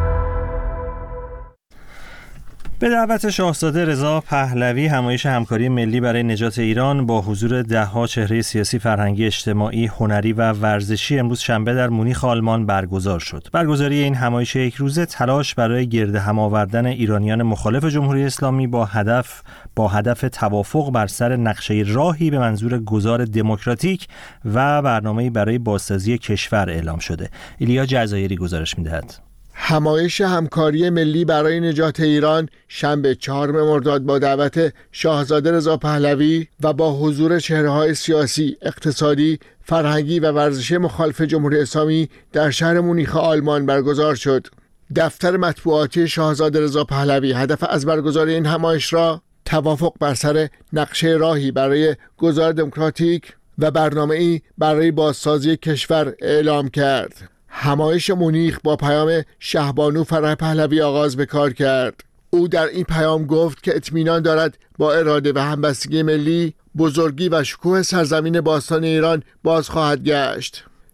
به دعوت شاهزاده رضا پهلوی همایش همکاری ملی برای نجات ایران با حضور ده‌ها چهره سیاسی، فرهنگی، اجتماعی، هنری و ورزشی امروز شنبه در مونیخ آلمان برگزار شد. برگزاری این همایش یک روزه تلاش برای گرد هم آوردن ایرانیان مخالف جمهوری اسلامی با هدف با هدف توافق بر سر نقشه راهی به منظور گذار دموکراتیک و برنامه‌ای برای بازسازی کشور اعلام شده. ایلیا جزایری گزارش می‌دهد. همایش همکاری ملی برای نجات ایران شنبه چهارم مرداد با دعوت شاهزاده رضا پهلوی و با حضور چهره‌های سیاسی، اقتصادی، فرهنگی و ورزشی مخالف جمهوری اسلامی در شهر مونیخ آلمان برگزار شد. دفتر مطبوعاتی شاهزاده رضا پهلوی هدف از برگزاری این همایش را توافق بر سر نقشه راهی برای گذار دموکراتیک و برنامه‌ای برای بازسازی کشور اعلام کرد. همایش مونیخ با پیام شهبانو فرح پهلوی آغاز به کار کرد. او در این پیام گفت که اطمینان دارد با اراده و همبستگی ملی بزرگی و شکوه سرزمین باستان ایران باز خواهد گشت.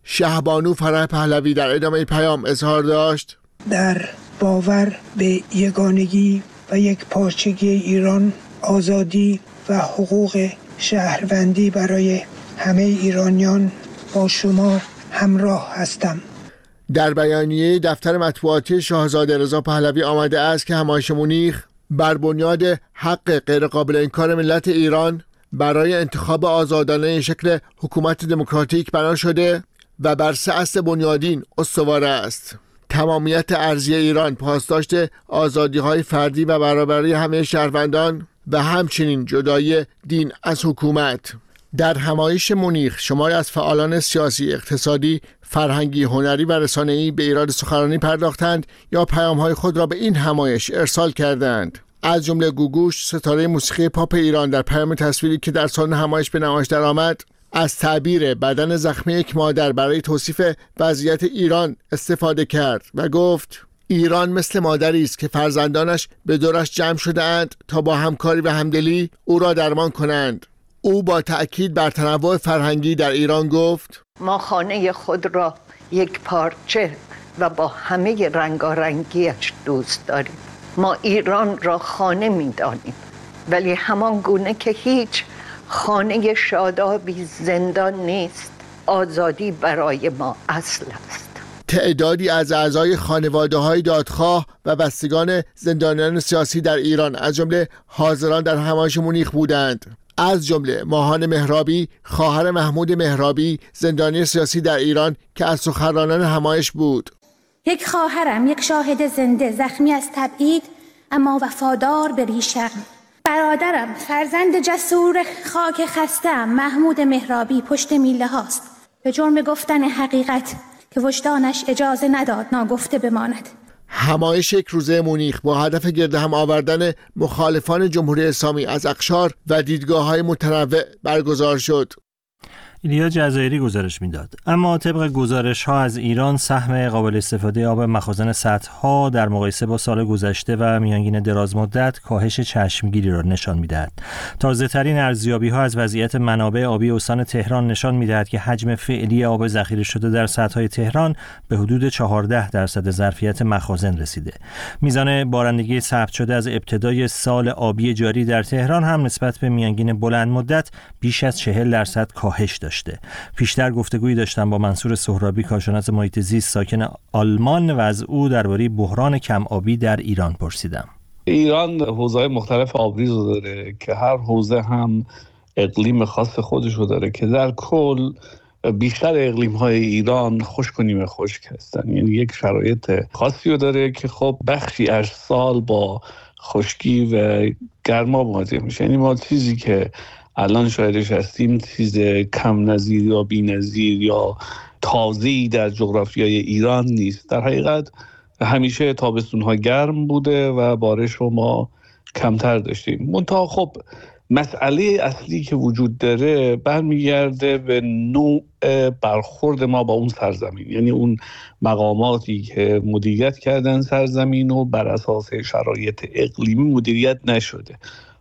شهبانو فرح پهلوی در ادامه پیام اظهار داشت در باور به یگانگی و یک پارچگی ایران، آزادی و حقوق شهروندی برای همه ایرانیان با شما همراه هستم. در بیانیه دفتر مطبوعاتی شاهزاده رضا پهلوی آمده است که همایش مونیخ بر بنیاد حق غیرقابل انکار ملت ایران برای انتخاب آزادانه شکل حکومت دموکراتیک بنا شده و بر سه اصل بنیادین استوار است: تمامیت ارضی ایران، پاسداشت آزادی‌های فردی و برابری همه شهروندان و همچنین جدایی دین از حکومت. در همایش مونیخ شماری از فعالان سیاسی، اقتصادی، فرهنگی، هنری و رسانه‌ای به ایراد سخنرانی پرداختند یا پیام‌های خود را به این همایش ارسال کردند. از جمله گوگوش، ستاره موسیقی پاپ ایران، در پیام تصویری که در سالن همایش به نمایش درآمد از تعبیر بدن زخمی یک مادر برای توصیف وضعیت ایران استفاده کرد و گفت: ایران مثل مادری است که فرزندانش به دورش جمع شده اند تا با همکاری و همدلی او را درمان کنند. او با تأکید بر تنوع فرهنگی در ایران گفت: ما خانه خود را یک پارچه و با همه رنگارنگیش دوست داریم. ما ایران را خانه می دانیم، ولی همان گونه که هیچ خانه شادابی زندان نیست، آزادی برای ما اصل است. تعدادی از اعضای خانواده‌های دادخواه و بستگان زندانیان سیاسی در ایران از جمله حاضران در همایش مونیخ بودند. از جمله ماهان مهرابی، خواهر محمود مهرابی، زندانی سیاسی در ایران که از سخنرانان همایش بود. یک خواهرم، یک شاهد زنده، زخمی از تبعید اما وفادار به ریشم. برادرم، فرزند جسور خاک خسته‌ام، محمود مهرابی، پشت میله هاست به جرم گفتن حقیقت که وجدانش اجازه نداد ناگفته بماند. همایش یک روزه مونیخ با هدف گرد هم آوردن مخالفان جمهوری اسلامی از اقشار و دیدگاه‌های متنوع برگزار شد. ایلیا جزایری گزارش میداد. اما طبق گزارش ها از ایران، سهم قابل استفاده آب مخازن سدها در مقایسه با سال گذشته و میانگین دراز مدت کاهش چشمگیری را نشان میدهد. تازه ترین ارزیابی ها از وضعیت منابع آبی استان تهران نشان میدهد که حجم فعلی آب ذخیره شده در سدهای تهران به حدود چهارده درصد ظرفیت مخازن رسیده. میزان بارندگی ثبت شده از ابتدای سال آبی جاری در تهران هم نسبت به میانگین بلند مدت بیش از چهل درصد کاهش داشته. پیشتر گفتگویی داشتم با منصور سهرابی، کارشناس محیط زیست ساکن آلمان، و از او درباره بحران کم آبی در ایران پرسیدم. ایران حوزه‌های مختلف آبریز داره که هر حوزه هم اقلیم خاص خودش رو داره که در کل بیشتر اقلیم‌های ایران خشک و نیمه خشک هستن. یعنی یک شرایط خاصی رو داره که خب بخشی از سال با خشکی و گرما مواجه میشه. یعنی ما چیزی که الان شاهدش هستیم چیز کم نظیر یا بی نظیر یا تازه‌ای در جغرافیای ایران نیست. در حقیقت همیشه تابستون‌ها گرم بوده و بارش رو ما کمتر داشتیم. منتها خب مسئله اصلی که وجود داره برمیگرده به نوع برخورد ما با اون سرزمین، یعنی اون مقاماتی که مدیریت کردن سرزمین و بر اساس شرایط اقلیمی مدیریت نشده.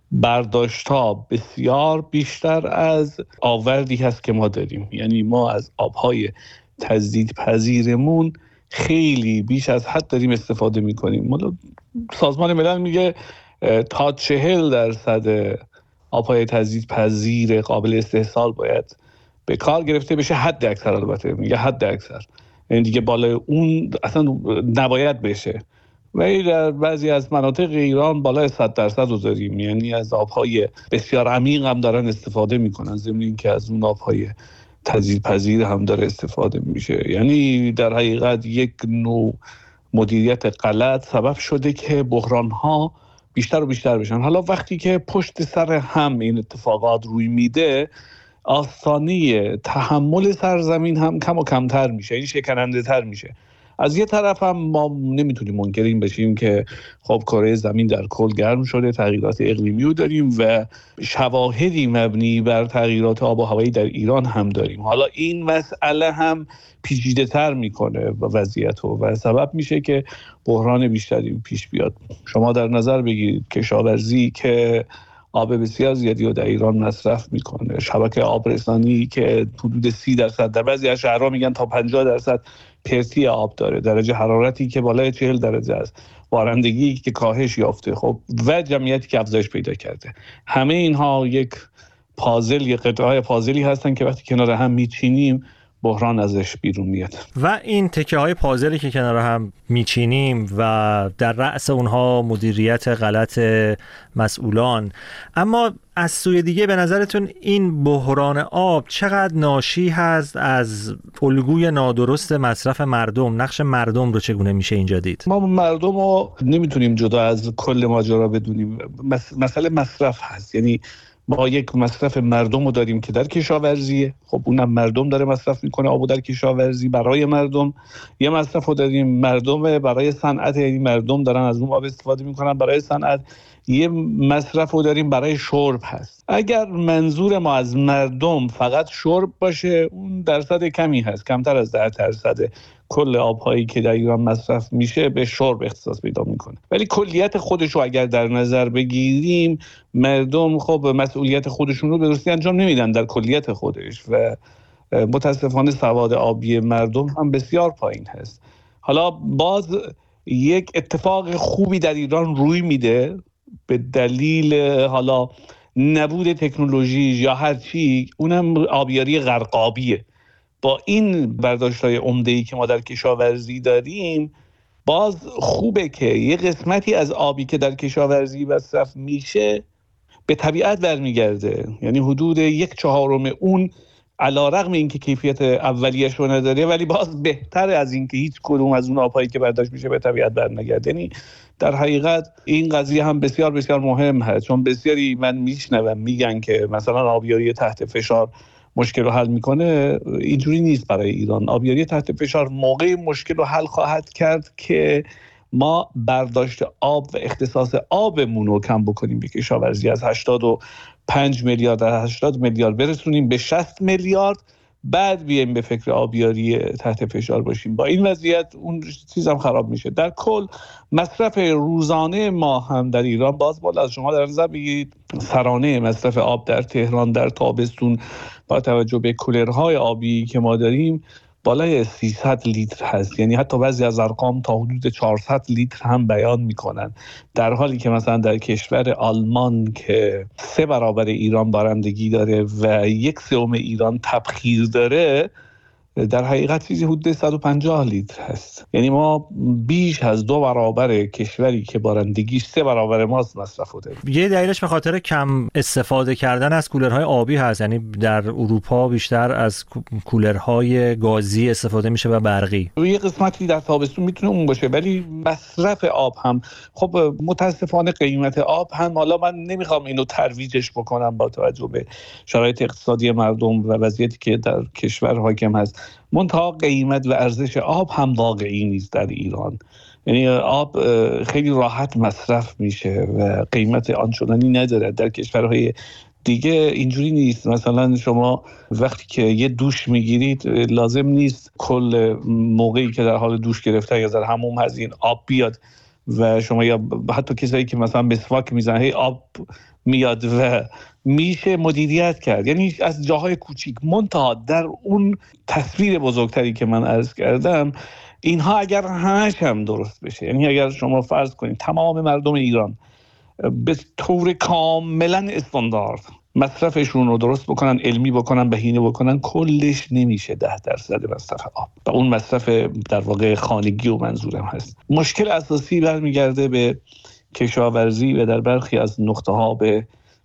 برداشت‌ها بسیار بیشتر از آوردی هست که ما داریم. یعنی ما از آب‌های تجدیدپذیرمون خیلی بیش از حد داریم استفاده می‌کنیم. سازمان ملل میگه تا چهل درصد آب‌های تجدیدپذیر قابل استحصال باید به کار گرفته بشه. حد اکثر، البته میگه حد اکثر، یعنی دیگه بالای اون اصلا نباید بشه. ولی در بعضی از مناطق ایران بالای صد درصد رو داریم، یعنی از آبهای بسیار عمیق هم دارن استفاده میکنن، ضمن اینکه از اون آبهای تجدیدپذیر هم داره استفاده میشه. یعنی در حقیقت یک نوع مدیریت غلط سبب شده که بحرانها بیشتر و بیشتر بشن. حالا وقتی که پشت سر هم این اتفاقات روی میده، آستانه تحمل سرزمین هم کم و کمتر میشه، این شکننده تر میشه. از یه طرف هم ما نمیتونیم منکر این بشیم که خب کره زمین در کل گرم شده، تغییرات اقلیمی رو داریم و شواهدی مبنی بر تغییرات آب و هوایی در ایران هم داریم. حالا این مسئله هم پیچیده تر میکنه وضعیت رو و سبب میشه که بحران بیشتری پیش بیاد. شما در نظر بگیرید کشاورزی که آب بسیار زیادی رو در ایران مصرف میکنه. شبکه آبرسانی که حدود سی درصد، در بعضی از شهرها میگن تا پنجاه درصد پرتی آب داره، درجه حرارتی که بالای چهل درجه است، بارندگی که کاهش یافته، خب و جمعیتی که افزایش پیدا کرده، همه اینها یک پازل، یک قطعه پازلی هستن که وقتی کنار هم میچینیم بحران ازش بیرون میاد. و این تکه های پازلی که کنار هم میچینیم و در رأس اونها مدیریت غلط مسئولان، اما از سوی دیگه به نظرتون این بحران آب چقدر ناشی هست از الگوی نادرست مصرف مردم؟ نقش مردم رو چگونه میشه اینجا دید؟ ما مردم رو نمیتونیم جدا از کل ماجرا بدونیم. مسئله مصرف هست، یعنی ما یک مصرف مردم رو داریم که در کشاورزیه، خب اونم مردم داره مصرف میکنه آبو در کشاورزی برای مردم. یه مصرف رو داریم مردم برای صنعت، یعنی مردم دارن از اون آب استفاده میکنن برای صنعت. یه مصرف رو داریم برای شرب هست. اگر منظور ما از مردم فقط شرب باشه، اون درصد کمی هست، کمتر از ده درصد کل آبهایی که در ایران مصرف میشه به شرب اختصاص پیدا میکنه. ولی کلیت خودش رو اگر در نظر بگیریم، مردم خب مسئولیت خودشون رو به درستی انجام نمیدن در کلیت خودش و متاسفانه سواد آبی مردم هم بسیار پایین هست. حالا باز یک اتفاق خوبی در ایران روی میده به دلیل حالا نبود تکنولوژی یا هر چی، اونم آبیاری غرقابیه. با این برداشت‌های عمده‌ای که ما در کشاورزی داریم، باز خوبه که یه قسمتی از آبی که در کشاورزی مصرف میشه به طبیعت برمیگرده، یعنی حدود یک چهارم اون علی‌رغم اینکه کیفیت اولیه‌اش رو نداره، ولی باز بهتره از اینکه هیچ کدوم از اون آب‌هایی که برداشت میشه به طبیعت برنگرده. یعنی در حقیقت این قضیه هم بسیار بسیار مهم هست، چون بسیاری من میشنوم میگن که مثلا آبیاری تحت فشار مشکل رو حل میکنه. اینجوری نیست برای ایران. آبیاری تحت فشار موقع مشکل رو حل خواهد کرد که ما برداشت آب و اختصاص آبمون رو کم بکنیم به کشاورزی، از هشتاد و پنج میلیارد از هشتاد میلیارد برسونیم به شصت میلیارد، بعد بیایم به فکر آبیاری تحت فشار باشیم. با این وضعیت اون چیز هم خراب میشه. در کل مصرف روزانه ما هم در ایران باز بالا از شما در نظر بگیرید، سرانه مصرف آب در تهران در تابستون با توجه به کولرهای آبی که ما داریم بالای سیصد لیتر هست. یعنی حتی بعضی از ارقام تا حدود چهارصد لیتر هم بیان میکنن، در حالی که مثلا در کشور آلمان که سه برابر ایران بارندگی داره و یک سوم ایران تبخیر داره، در حقیقت چیزی حدود صد و پنجاه لیتر هست. یعنی ما بیش از دو برابر کشوری که بارندگیش سه برابر ماست مصرف داریم. یه دلیلش به خاطر کم استفاده کردن از کولرهای آبی هست، یعنی در اروپا بیشتر از کولرهای گازی استفاده میشه و برقی. یه قسمتی در تابستون میتونه اون باشه، ولی مصرف آب هم خب متاسفانه قیمت آب هم، حالا من نمیخوام اینو ترویجش بکنم با توجه به شرایط اقتصادی مردم و وضعیتی که در کشور حاکم هست، منتها قیمت و ارزش آب هم واقعی نیست در ایران. یعنی آب خیلی راحت مصرف میشه و قیمت آنچنانی نداره. در کشورهای دیگه اینجوری نیست. مثلا شما وقتی که یه دوش میگیرید لازم نیست کل موقعی که در حال دوش گرفته یا در حموم هستین آب بیاد و شما، یا حتی کسایی که مثلا مسواک میزنن هی آب میاد و میشه مدیریت کرد. یعنی از جاهای کوچیک. منتها در اون تصویر بزرگتری که من عرض کردم، اینها اگر همش هم درست بشه، یعنی اگر شما فرض کنید تمام مردم ایران به طور کاملا استاندارد مصرفشون رو درست بکنن، علمی بکنن، بهینه بکنن، کلش نمیشه ده درصد مصرف آب و اون مصرف در واقع خانگی و منظورم هست. مشکل اساسی برمیگرده به کشاورزی و در برخی از نقطه ها به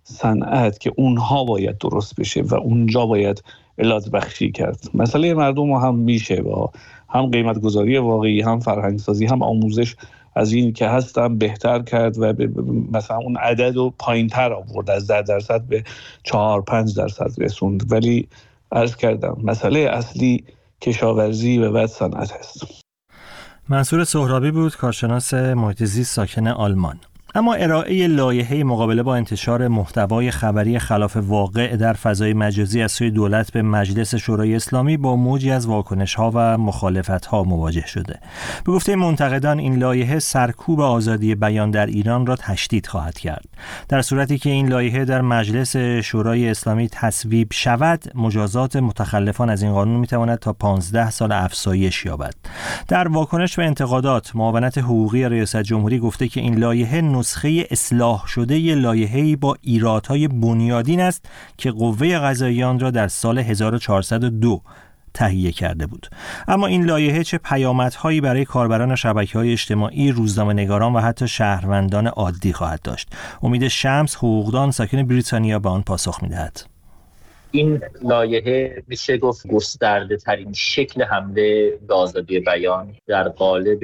صنعت که اونها باید درست بشه و اونجا باید علاج بخشی کرد. مسئله مردم هم میشه با هم قیمت گذاری واقعی، هم فرهنگ سازی، هم آموزش از این که هستم بهتر کرد و مثلا اون عدد رو پایین تر آورد، از ده درصد به چهار پنج درصد رسوند. ولی عرض کردم مسئله اصلی کشاورزی و بعد صنعت هست. منصور سهرابی بود، کارشناس محیط زیست ساکن آلمان. اما ارائه لایحه مقابله با انتشار محتوای خبری خلاف واقع در فضای مجازی از سوی دولت به مجلس شورای اسلامی با موجی از واکنش‌ها و مخالفت‌ها مواجه شده. به گفته منتقدان این لایحه سرکوب آزادی بیان در ایران را تشدید خواهد کرد. در صورتی که این لایحه در مجلس شورای اسلامی تصویب شود، مجازات متخلفان از این قانون می‌تواند تا پانزده سال افزایش یابد. در واکنش به انتقادات، معاونت حقوقی ریاست جمهوری گفته که این لایحه نسخه اصلاح شده ی لایحه‌ای با ایرادهای بنیادین است که قوه قضاییه آن را در سال هزار و چهارصد و دو تهیه کرده بود. اما این لایحه چه پیامدهایی برای کاربران شبکه‌های اجتماعی، روزنامه‌نگاران و حتی شهروندان عادی خواهد داشت؟ امید شمس، حقوقدان ساکن بریتانیا، به آن پاسخ می‌دهد. این لایحه میشه گفت گسترده ترین شکل حمله به آزادی بیان در قالب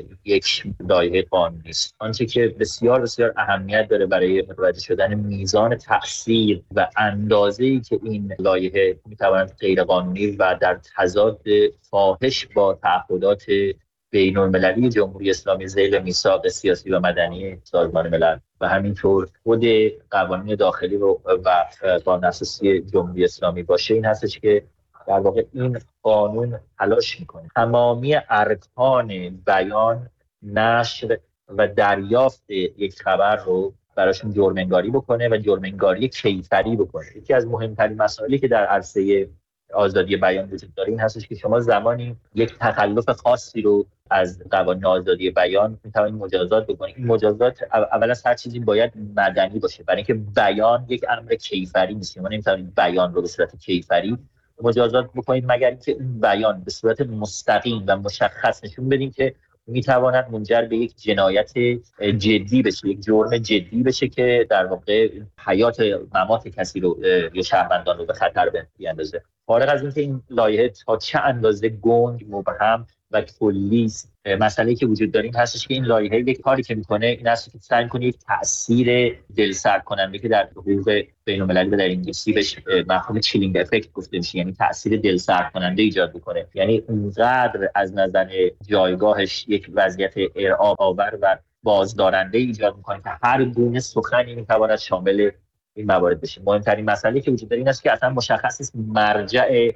یک لایحه قانونی است. آنچه که بسیار بسیار اهمیت داره برای متوجه شدن میزان تأثیر و اندازه‌ای که این لایحه میتواند غیر قانونی و در تضاد فاحش با تعهدات بین المللی جمهوری اسلامی ذیل میثاق سیاسی و مدنی سازمان ملل و همینطور خود قوانین داخلی و قانون اساسی جمهوری اسلامی باشه، این هستش که در واقع این قانون تلاش میکنه تمامی ارکان بیان، نشر و دریافت یک خبر رو براشون جرم‌انگاری بکنه و جرم‌انگاری کیفری بکنه. یکی از مهمترین مسائلی که در عرصه آزادی بیان وجود داره این هستش که شما زمانی یک تخلف خاصی رو از قوانین آزادی بیان میتونید مجازات بکنید. این مجازات اول از هر چیزی باید مدنی باشه، برای اینکه بیان یک امر کیفری نیست. شما نمیتونید بیان رو به صورت کیفری مجازات بکنید مگر اینکه این بیان به صورت مستقیم و مشخص نشون بدین که میتواند منجر به یک جنایت جدی بشه، یک جرم جدی بشه که در واقع حیات ممات کسی رو یا شهروندان رو به خطر بیندازه. فارغ از اینکه این لایحه تا چه اندازه گنگ، مبهم و کلی است، مسئله‌ای که وجود داره این هستش که این لایحه یک کاری که میکنه این هست که سعی کنه یک تأثیر دلسرد کننده که در حقوق بین‌المللی و در انگلیسی بهش مفهوم چیلینگ افکت گفته میشه، یعنی تأثیر دلسرد کننده ایجاد بکنه، یعنی اونقدر از نظر جایگاهش یک وضعیت ارعاب آور و بازدارنده ایجاد میکنه که هر گونه سخنی میتواند شامل این موارد بشه. مهمترین مسئله که وجود داره این است که اصلا مشخص نیست مرجع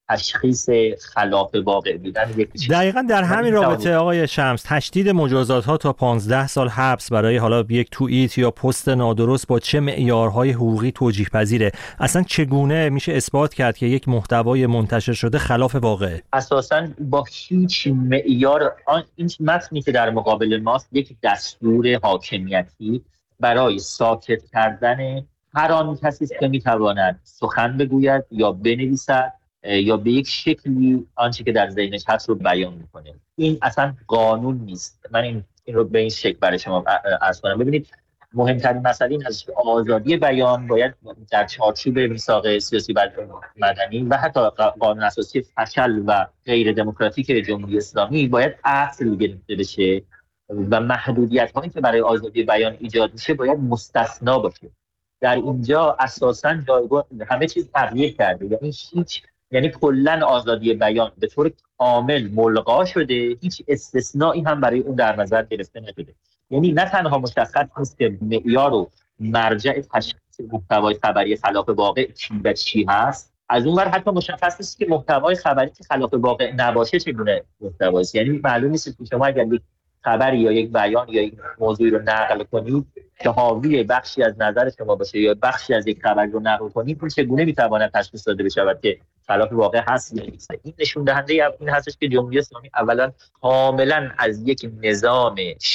تشخیص خلاف واقع بودن یک چیز. دقیقاً در همین رابطه آقای شمس، تشدید مجازات ها تا پانزده سال حبس برای حالا یک توییت یا پست نادرست با چه معیارهای حقوقی توجیه پذیره؟ اصلا چگونه میشه اثبات کرد که یک محتوای منتشر شده خلاف واقعه؟ اساساً با هیچ معیار. این متنی که در مقابل ماست یک دستور حاکمیتی برای ساکت کردن هر آن کسی که میتواند سخن بگوید یا بنویسد یا به یک شکلی آنچه که در ذهنش هست رو بیان میکنه. این اصلا قانون نیست. من این این رو به این شکل برای شما عرض کنم. ببینید، مهمترین مسئله این هست که آزادی بیان باید در چارچوب میثاق سیاسی و مدنی و حتی قانون اساسی فشل و غیر دموکراتیک جمهوری اسلامی باید اصل گرفته بشه و محدودیت هایی که برای آزادی بیان ایجاد میشه باید مستثنا باشه. در اینجا اساساً جایگاه همه چیز تغییر کرده، یعنی هیچ یعنی کلاً آزادی بیان به طور کامل ملغا شده، هیچ استثنایی هم برای اون در نظر گرفته نشده. یعنی نه تنها مشخص نیست که معیار و مرجع تشخیص محتوای خبری خلاف واقع چی و چی هست، از اون ور حتی مشخص نیست که محتوای خبری که خلاف واقع نباشه چگونه محتوایی است. یعنی معلوم نیست که شما اگر یک خبری یا یک بیان یا یک موضوعی رو نقل کنید که حاوی بخشی از نظر شما باشه یا بخشی از یک خبر رو نقل کنید، اون چگونه میتواند تشخیص داده بشود که خلاف واقع هست یا نیست؟ این نشون دهنده این هستش که جمهوری اسلامی اولا کاملا از یک نظام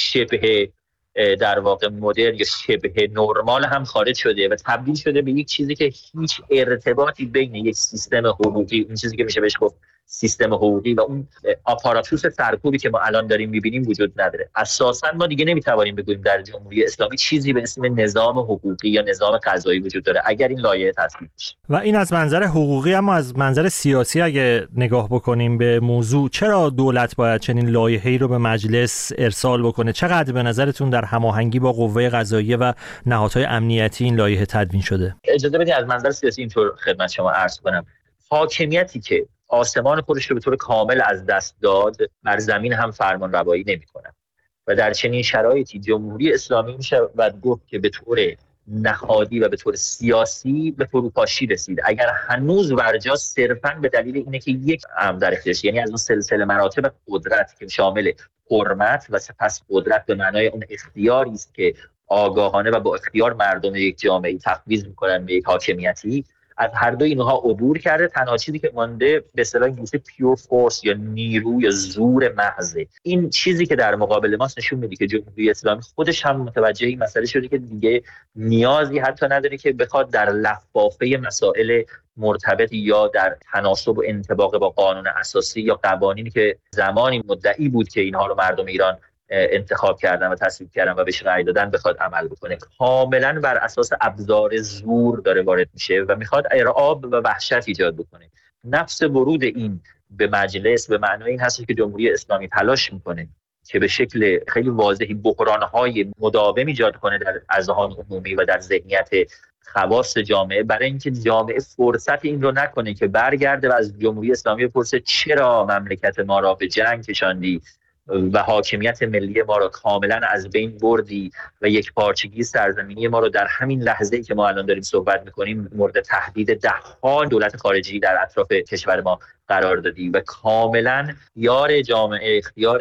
شبه در واقع مدرن یا شبه نرمال هم خارج شده و تبدیل شده به یک چیزی که هیچ ارتباطی بین یک سیستم حقوقی، این چیزی که میشه بهش گفت سیستم حقوقی و اون آپاراتوس سرکوبی که ما الان داریم میبینیم وجود نداره. اساسا ما دیگه نمیتوانیم بگوییم در جمهوری اسلامی چیزی به اسم نظام حقوقی یا نظام قضایی وجود داره اگر این لایحه تصویب بشه. و این از منظر حقوقی، اما از منظر سیاسی اگه نگاه بکنیم به موضوع، چرا دولت باید چنین لایحه‌ای رو به مجلس ارسال بکنه؟ چقدر به نظرتون در هماهنگی با قوه قضاییه و نهادهای امنیتی این لایحه تدوین شده؟ اجازه بدید از منظر سیاسی اینطور خدمت شما عرض کنم. حاکمیتی که آسمان خودش رو به طور کامل از دست داد، بر زمین هم فرمان روایی نمی کنه. و در چنین شرایطی جمهوری اسلامی میشه باید گفت که به طور نهادی و به طور سیاسی به فروپاشی رسید. اگر هنوز برجا صرفاً به دلیل اینه که یک امر در اختیارش، یعنی از اون سلسله مراتب قدرت که شامل حرمت و سپس قدرت به معنای اون اختیاری است که آگاهانه و با اختیار مردم یک جامعه تفویض میکنن به یک حاکمیتی، از هر دو اینها عبور کرده. تنها چیزی که مانده به اصطلاح انگلیسی پیور فورس یا نیرو یا زور محض. این چیزی که در مقابل ماست نشون میده که جمهوری اسلامی خودش هم متوجه این مسئله شده که دیگه نیازی حتی نداره که بخواد در لفافه مسائل مرتبط یا در تناسب و انطباق با قانون اساسی یا قوانینی که زمانی مدعی بود که اینها رو مردم ایران انتخاب کردن و تصویب کردن و بهش رأی دادن بخواد عمل بکنه. کاملا بر اساس ابزار زور داره وارد میشه و میخواد ارعاب و وحشت ایجاد بکنه. نفس ورود این به مجلس به معنای این هست که جمهوری اسلامی تلاش میکنه که به شکل خیلی واضحی بحران‌های مداوم ایجاد کنه در اذهان عمومی و در ذهنیت خواص جامعه، برای اینکه جامعه فرصت این رو نکنه که برگرده و از جمهوری اسلامی بپرسه چرا مملکت ما را به جنگ کشاندی و حاکمیت ملی ما رو کاملا از بین بردی و یک پارچگی سرزمینی ما رو در همین لحظه‌ای که ما الان داریم صحبت می‌کنیم مورد تهدید ده‌ها دولت خارجی در اطراف کشور ما قرار دادی و کاملا یار جامعه اختیار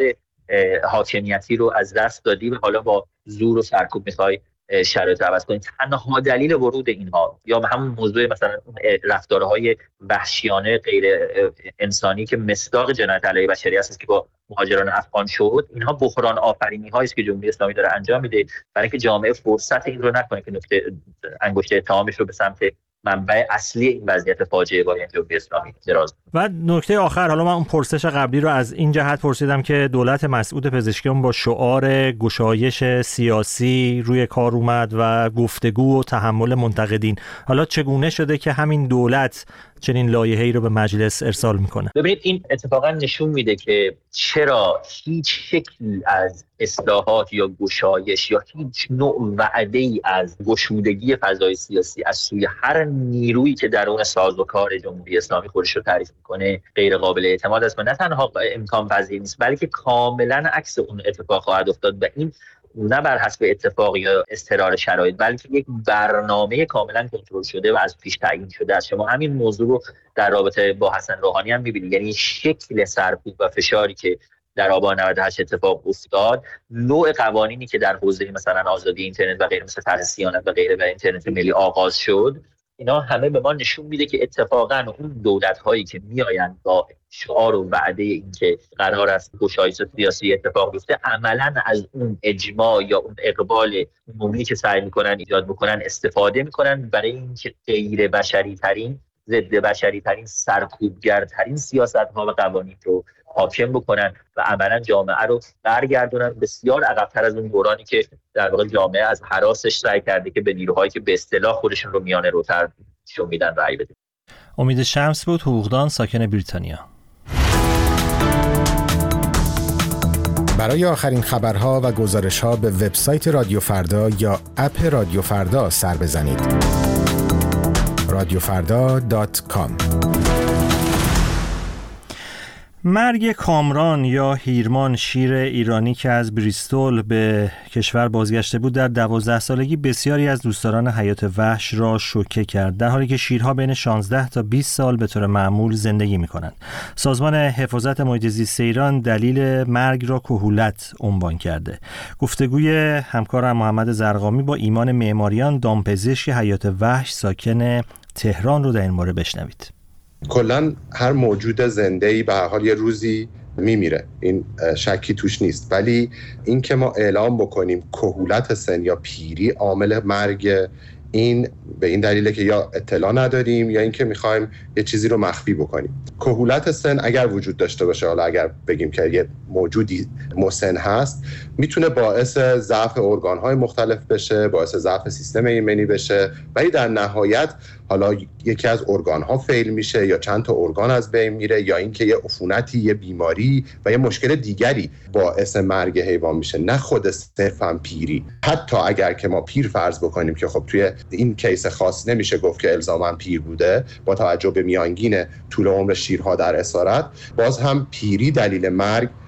حاکمیتی رو از دست دادی و حالا با زور و سرکوب می‌خوای شرایط عوض کنید. تنها دلیل ورود اینها یا همون موضوع مثلا رفتارهای وحشیانه غیر انسانی که مصداق جنایت علیه بشری است که با مهاجران افغان شد، اینها بحران آفرینی هایی است که جمهوری اسلامی داره انجام میده برای اینکه جامعه فرصت این رو نکنه که نقطه انگشت اتهامش رو به سمت منبع اصلی این وضعیت فاجعه بار جمهوری اسلامی دراز. و نکته آخر، حالا من اون پرسش قبلی رو از این جهت پرسیدم که دولت مسعود پزشکیان با شعار گشایش سیاسی روی کار اومد و گفتگو و تحمل منتقدین. حالا چگونه شده که همین دولت چنین لایحه‌ای رو به مجلس ارسال میکنه؟ ببینید این اتفاقا نشون میده که چرا هیچ شکلی از اصلاحات یا گشایش یا هیچ نوع وعده‌ای از گشودگی فضای سیاسی از سوی هر نیرویی که درون سازوکار جمهوری اسلامی خودش رو تعریف میکنه غیر قابل اعتماد است و نه تنها امکان پذیر نیست بلکه کاملا عکس اون اتفاق خواهد افتاد و این نه بر حسب اتفاق یا اضطرار شرایط بلکه یک برنامه کاملا کنترل شده و از پیش تعیین شده است. شما همین موضوع رو در رابطه با حسن روحانی هم می‌بینید، یعنی شکل سرکوب و فشاری که در آبان نود و هشت اتفاق افتاد، نوع قوانینی که در حوزه مثلا آزادی اینترنت و غیره مثل طرح صیانت و غیره و اینترنت ملی آغاز شد، اینا همه به ما نشون میده که اتفاقا اون دولت‌هایی که میآیند با شعار و وعده این که قرار است گشایش سیاسی اتفاق بیفته عملاً از اون اجماع یا اون اقبال عمومی که سعی میکنن ایجاد بکنن استفاده میکنن برای اینکه غیر بشری ترین، ضد بشری ترین، سرکوبگرترین سیاست‌ها و قوانین رو حاکم بکنن و عملاً جامعه رو برگردونن بسیار عقب‌تر از اون دورانی که در واقع جامعه از هراسش سعی کرده که به نیروهایی که به اصطلاح خودشون رو میانه روتر نشون میدن رأی بده. امید شمس بود، حقوقدان ساکن بریتانیا. برای آخرین خبرها و گزارش‌ها به وبسایت رادیو فردا یا اپ رادیو فردا سر بزنید. رادیو فردا دات کام. مرگ کامران یا هیرمان، شیر ایرانی که از بریستول به کشور بازگشته بود، در دوازده سالگی بسیاری از دوستداران حیات وحش را شوکه کرد، در حالی که شیرها بین شانزده تا بیست سال به طور معمول زندگی می‌کنند. سازمان حفاظت محیط زیست ایران دلیل مرگ را کهولت عنوان کرده. گفتگوی همکارم محمد زرقامی با ایمان معماریان، دامپزشک حیات وحش ساکن تهران رو در این مورد بشنوید. کلن هر موجود زنده‌ای به هر حال یه روزی میمیره، این شکی توش نیست، ولی این که ما اعلام بکنیم کهولت سن یا پیری عامل مرگ، این به این دلیله که یا اطلاع نداریم یا اینکه میخوایم یه چیزی رو مخفی بکنیم. کهولت سن اگر وجود داشته باشه، حالا اگر بگیم که یه موجودی مسن هست، میتونه باعث ضعف ارگان‌های مختلف بشه، باعث ضعف سیستم ایمنی بشه، ولی در نهایت حالا یکی از ارگان‌ها فیل میشه یا چند تا ارگان از بین میره یا اینکه یه عفونتی، یه بیماری و یه مشکل دیگری باعث مرگ حیوان میشه، نه خود صرفاً پیری. حتی اگر که ما پیر فرض بکنیم که خب توی این کیس خاص نمیشه گفت که الزاماً پیر بوده با توجه به میانگین طول عمر شیرها در اسارت، باز هم پیری دلیل مرگ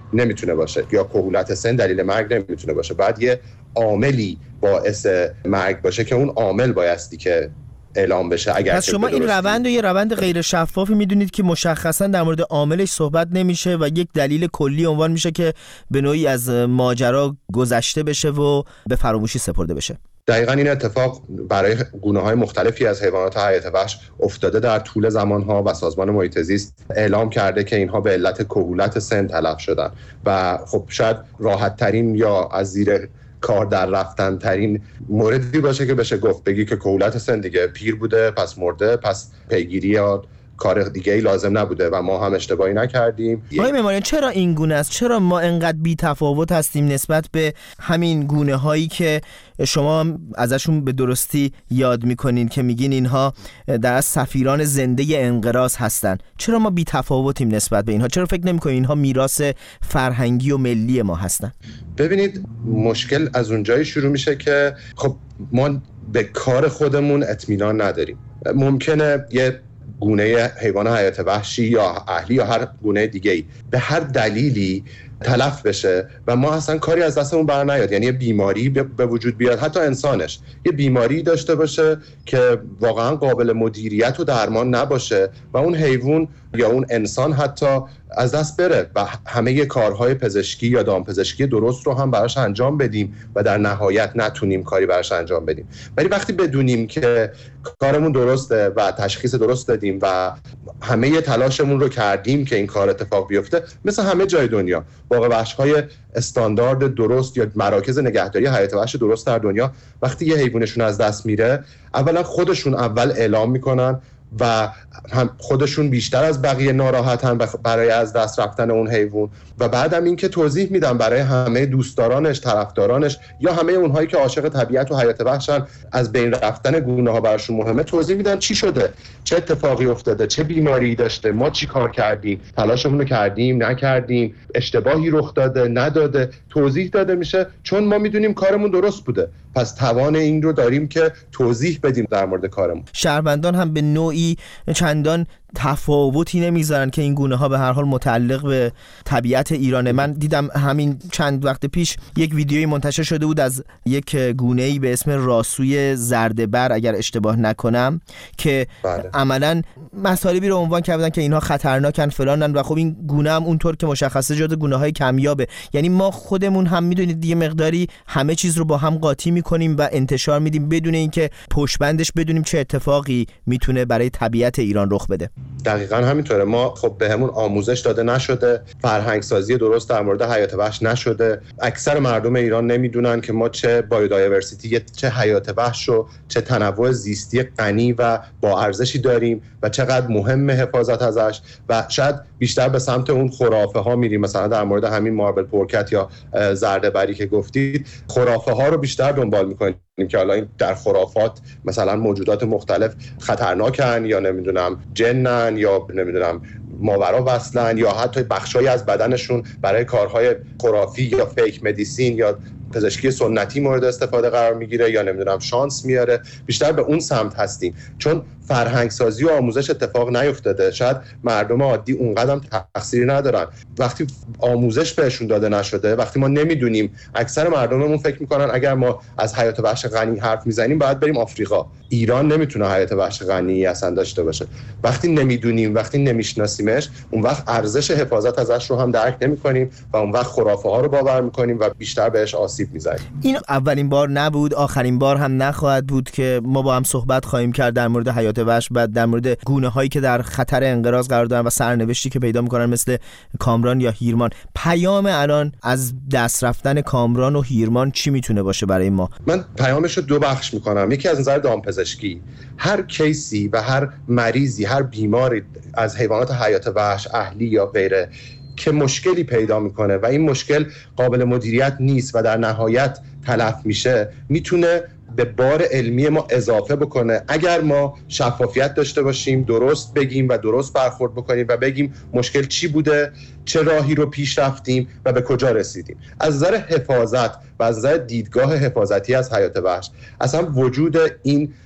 نمیتونه باشه، یا کهولت سن دلیل مرگ نمیتونه باشه. بعد یه عاملی باعث مرگ باشه که اون عامل بایستی که اعلام بشه. اگر پس شما این روند و یه روند غیر شفافی میدونید که مشخصا در مورد عاملش صحبت نمیشه و یک دلیل کلی عنوان میشه که به نوعی از ماجرا گذشته بشه و به فراموشی سپرده بشه. دقیقاً این اتفاق برای گونه‌های مختلفی از حیوانات حیات وحش افتاده در طول زمانها و سازمان محیط زیست اعلام کرده که اینها به علت کهولت سن تلف شدن و خب شاید راحت ترین یا از زیر کار در رفتن ترین موردی باشه که بشه گفت بگی که کهولت سن دیگه پیر بوده پس مرده، پس پیگیری یا کار دیگه ای لازم نبوده و ما هم اشتباهی نکردیم. آقای معماریان چرا این گونه است؟ چرا ما انقدر بی تفاوت هستیم نسبت به همین گونه هایی که شما ازشون به درستی یاد میکنین که میگین اینها در از سفیران زنده انقراض هستن؟ چرا ما بی تفاوتیم نسبت به اینها؟ چرا فکر نمیکنین اینها میراث فرهنگی و ملی ما هستن؟ ببینید مشکل از اونجایی شروع میشه که خب ما به کار خودمون اطمینان نداریم. ممکنه یه گونه حیوان حیات وحشی یا اهلی یا هر گونه دیگه‌ای به هر دلیلی تلف بشه و ما اصلا کاری از دستمون بر نیاد، یعنی یه بیماری به وجود بیاد، حتی انسانش یه بیماری داشته باشه که واقعا قابل مدیریت و درمان نباشه و اون حیوان یا اون انسان حتی از دست بره و همه کارهای پزشکی یا دامپزشکی درست رو هم براش انجام بدیم و در نهایت نتونیم کاری براش انجام بدیم. ولی وقتی بدونیم که کارمون درسته و تشخیص درست دادیم و همه تلاشمون رو کردیم که این کار اتفاق بیفته، مثل همه جای دنیا باغ وحش‌های استاندارد درست یا مراکز نگهداری حیات وحش درست در دنیا وقتی یه حیوانشون از دست میره، اولا خودشون اول اعلام میکنن و هم خودشون بیشتر از بقیه ناراحتن برای از دست رفتن اون حیوان و بعدم این که توضیح میدن برای همه دوستدارانش، طرفدارانش یا همه اونهایی که عاشق طبیعت و حیات وحشن، از بین رفتن گونه ها براشون مهمه، توضیح میدن چی شده، چه اتفاقی افتاده، چه بیماری داشته، ما چی کار کردیم، تلاشمون رو کردیم نکردیم، اشتباهی رخ داده نداده، توضیح داده میشه چون ما میدونیم کارمون درست بوده، پس توان این رو داریم که توضیح بدیم در مورد کارمون. شهروندان هم به نوعی چندان تفاوتی نمیذارن که این گونه ها به هر حال متعلق به طبیعت ایرانه. من دیدم همین چند وقت پیش یک ویدیویی منتشر شده بود از یک گونه‌ای به اسم راسوی زرده‌بر اگر اشتباه نکنم که بله. عملاً مطالبی رو عنوان کردن که اینها خطرناکن فلانن و خب این گونه هم اونطور که مشخصه جزو گونه‌های کمیابه. یعنی ما خودمون هم میدونید یه مقداری همه چیز رو با هم قاطی میکنیم و انتشار میدیم بدون اینکه پشتبندش بدونیم چه اتفاقی میتونه برای طبیعت ایران رخ بده. دقیقاً همینطوره. ما خب بهمون آموزش داده نشده، فرهنگ سازی درست در مورد حیات وحش نشده. اکثر مردم ایران نمیدونن که ما چه بایودایورسیتی، چه حیات وحش و چه تنوع زیستی غنی و با ارزشی داریم و چقدر مهمه حفاظت ازش و شاید بیشتر به سمت اون خرافه ها میریم. مثلا در مورد همین ماربل پورکت یا زرده‌بری که گفتید، خرافه ها رو بیشتر دنبال میکنیم که حالا این در خرافات مثلا موجودات مختلف خطرناکن یا نمیدونم جنن یا نمیدونم ماورا وصلن یا حتی بخشایی از بدنشون برای کارهای خرافی یا فیک مدیسین یا پزشکی سنتی مورد استفاده قرار میگیره یا نمیدونم شانس میاره. بیشتر به اون سمت هستیم چون فرهنگ سازی و آموزش اتفاق نیفتاده. شاید مردم عادی اونقدر تقصیری ندارن، وقتی آموزش بهشون داده نشده، وقتی ما نمیدونیم، اکثر مردممون فکر میکنن اگر ما از حیات وحش غنی حرف میزنیم باید بریم آفریقا. ایران نمیتونه حیات وحش غنی اصلا داشته باشه. وقتی نمیدونیم، وقتی نمیشناسیمش، اون وقت ارزش حفاظت ازش رو هم درک نمیکنیم و اون وقت خرافه ها رو باور میکنیم و بیشتر بهش آسیب میزنیم. این اولین بار نبود، آخرین بار هم نخواهد بود که ما با هم صحبت خواهیم کرد در مورد حیات وحش، بعد در مورد گونه هایی که در خطر انقراض قرار دارن و سرنوشتی که پیدا میکنن مثل کامران یا هیرمان. پیام الان از دست رفتن کامران و هیرمان چی میتونه باشه برای ما؟ من پیامش رو دو بخش میکنم. یکی از نظر دامپزشکی، هر کیسی و هر مریضی، هر بیماری از حیوانات حیات وحش اهلی یا غیره که مشکلی پیدا میکنه و این مشکل قابل مدیریت نیست و در نهایت تلف میشه، میتونه به بار علمی ما اضافه بکنه اگر ما شفافیت داشته باشیم، درست بگیم و درست برخورد بکنیم و بگیم مشکل چی بوده، چه راهی رو پیش رفتیم و به کجا رسیدیم. از نظر حفاظت و از نظر دیدگاه حفاظتی از حیات وحش، اصلا وجود این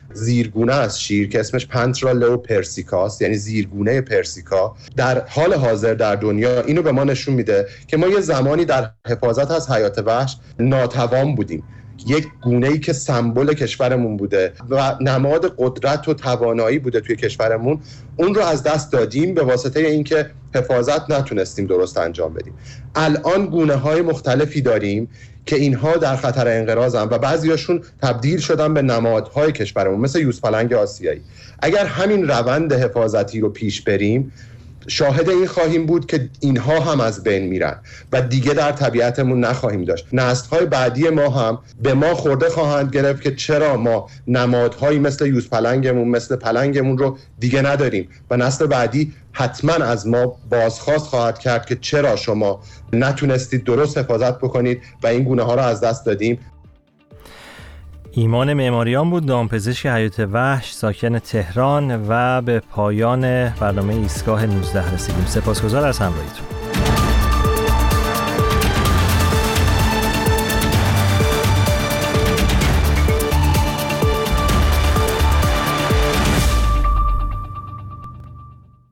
زیرگونه از شیر که اسمش پنترا لئو پرسیکاست، یعنی زیرگونه پرسیکا، در حال حاضر در دنیا اینو به ما نشون میده که ما یه زمانی در حفاظت از حیات وحش ناتوان بودیم. یک گونه‌ای که سمبل کشورمون بوده و نماد قدرت و توانایی بوده توی کشورمون، اون رو از دست دادیم به واسطه اینکه حفاظت نتونستیم درست انجام بدیم. الان گونه‌های مختلفی داریم که اینها در خطر انقراضن و بعضیاشون تبدیل شدن به نمادهای کشورمون، مثل یوزپلنگ آسیایی. اگر همین روند حفاظتی رو پیش بریم، شاهد این خواهیم بود که اینها هم از بین میرن و دیگه در طبیعتمون نخواهیم داشت. نسل‌های بعدی ما هم به ما خورده خواهند گرفت که چرا ما نمادهایی مثل یوزپلنگمون، مثل پلنگمون رو دیگه نداریم و نسل بعدی حتما از ما بازخواست خواهد کرد که چرا شما نتونستید درست حفاظت بکنید و این گونه ها رو از دست دادیم. ایمان معماریان بود، دامپزشک حیات وحش ساکن تهران، و به پایان برنامه ایستگاه نوزده رسیدیم. سپاسگزار از همراهیتون.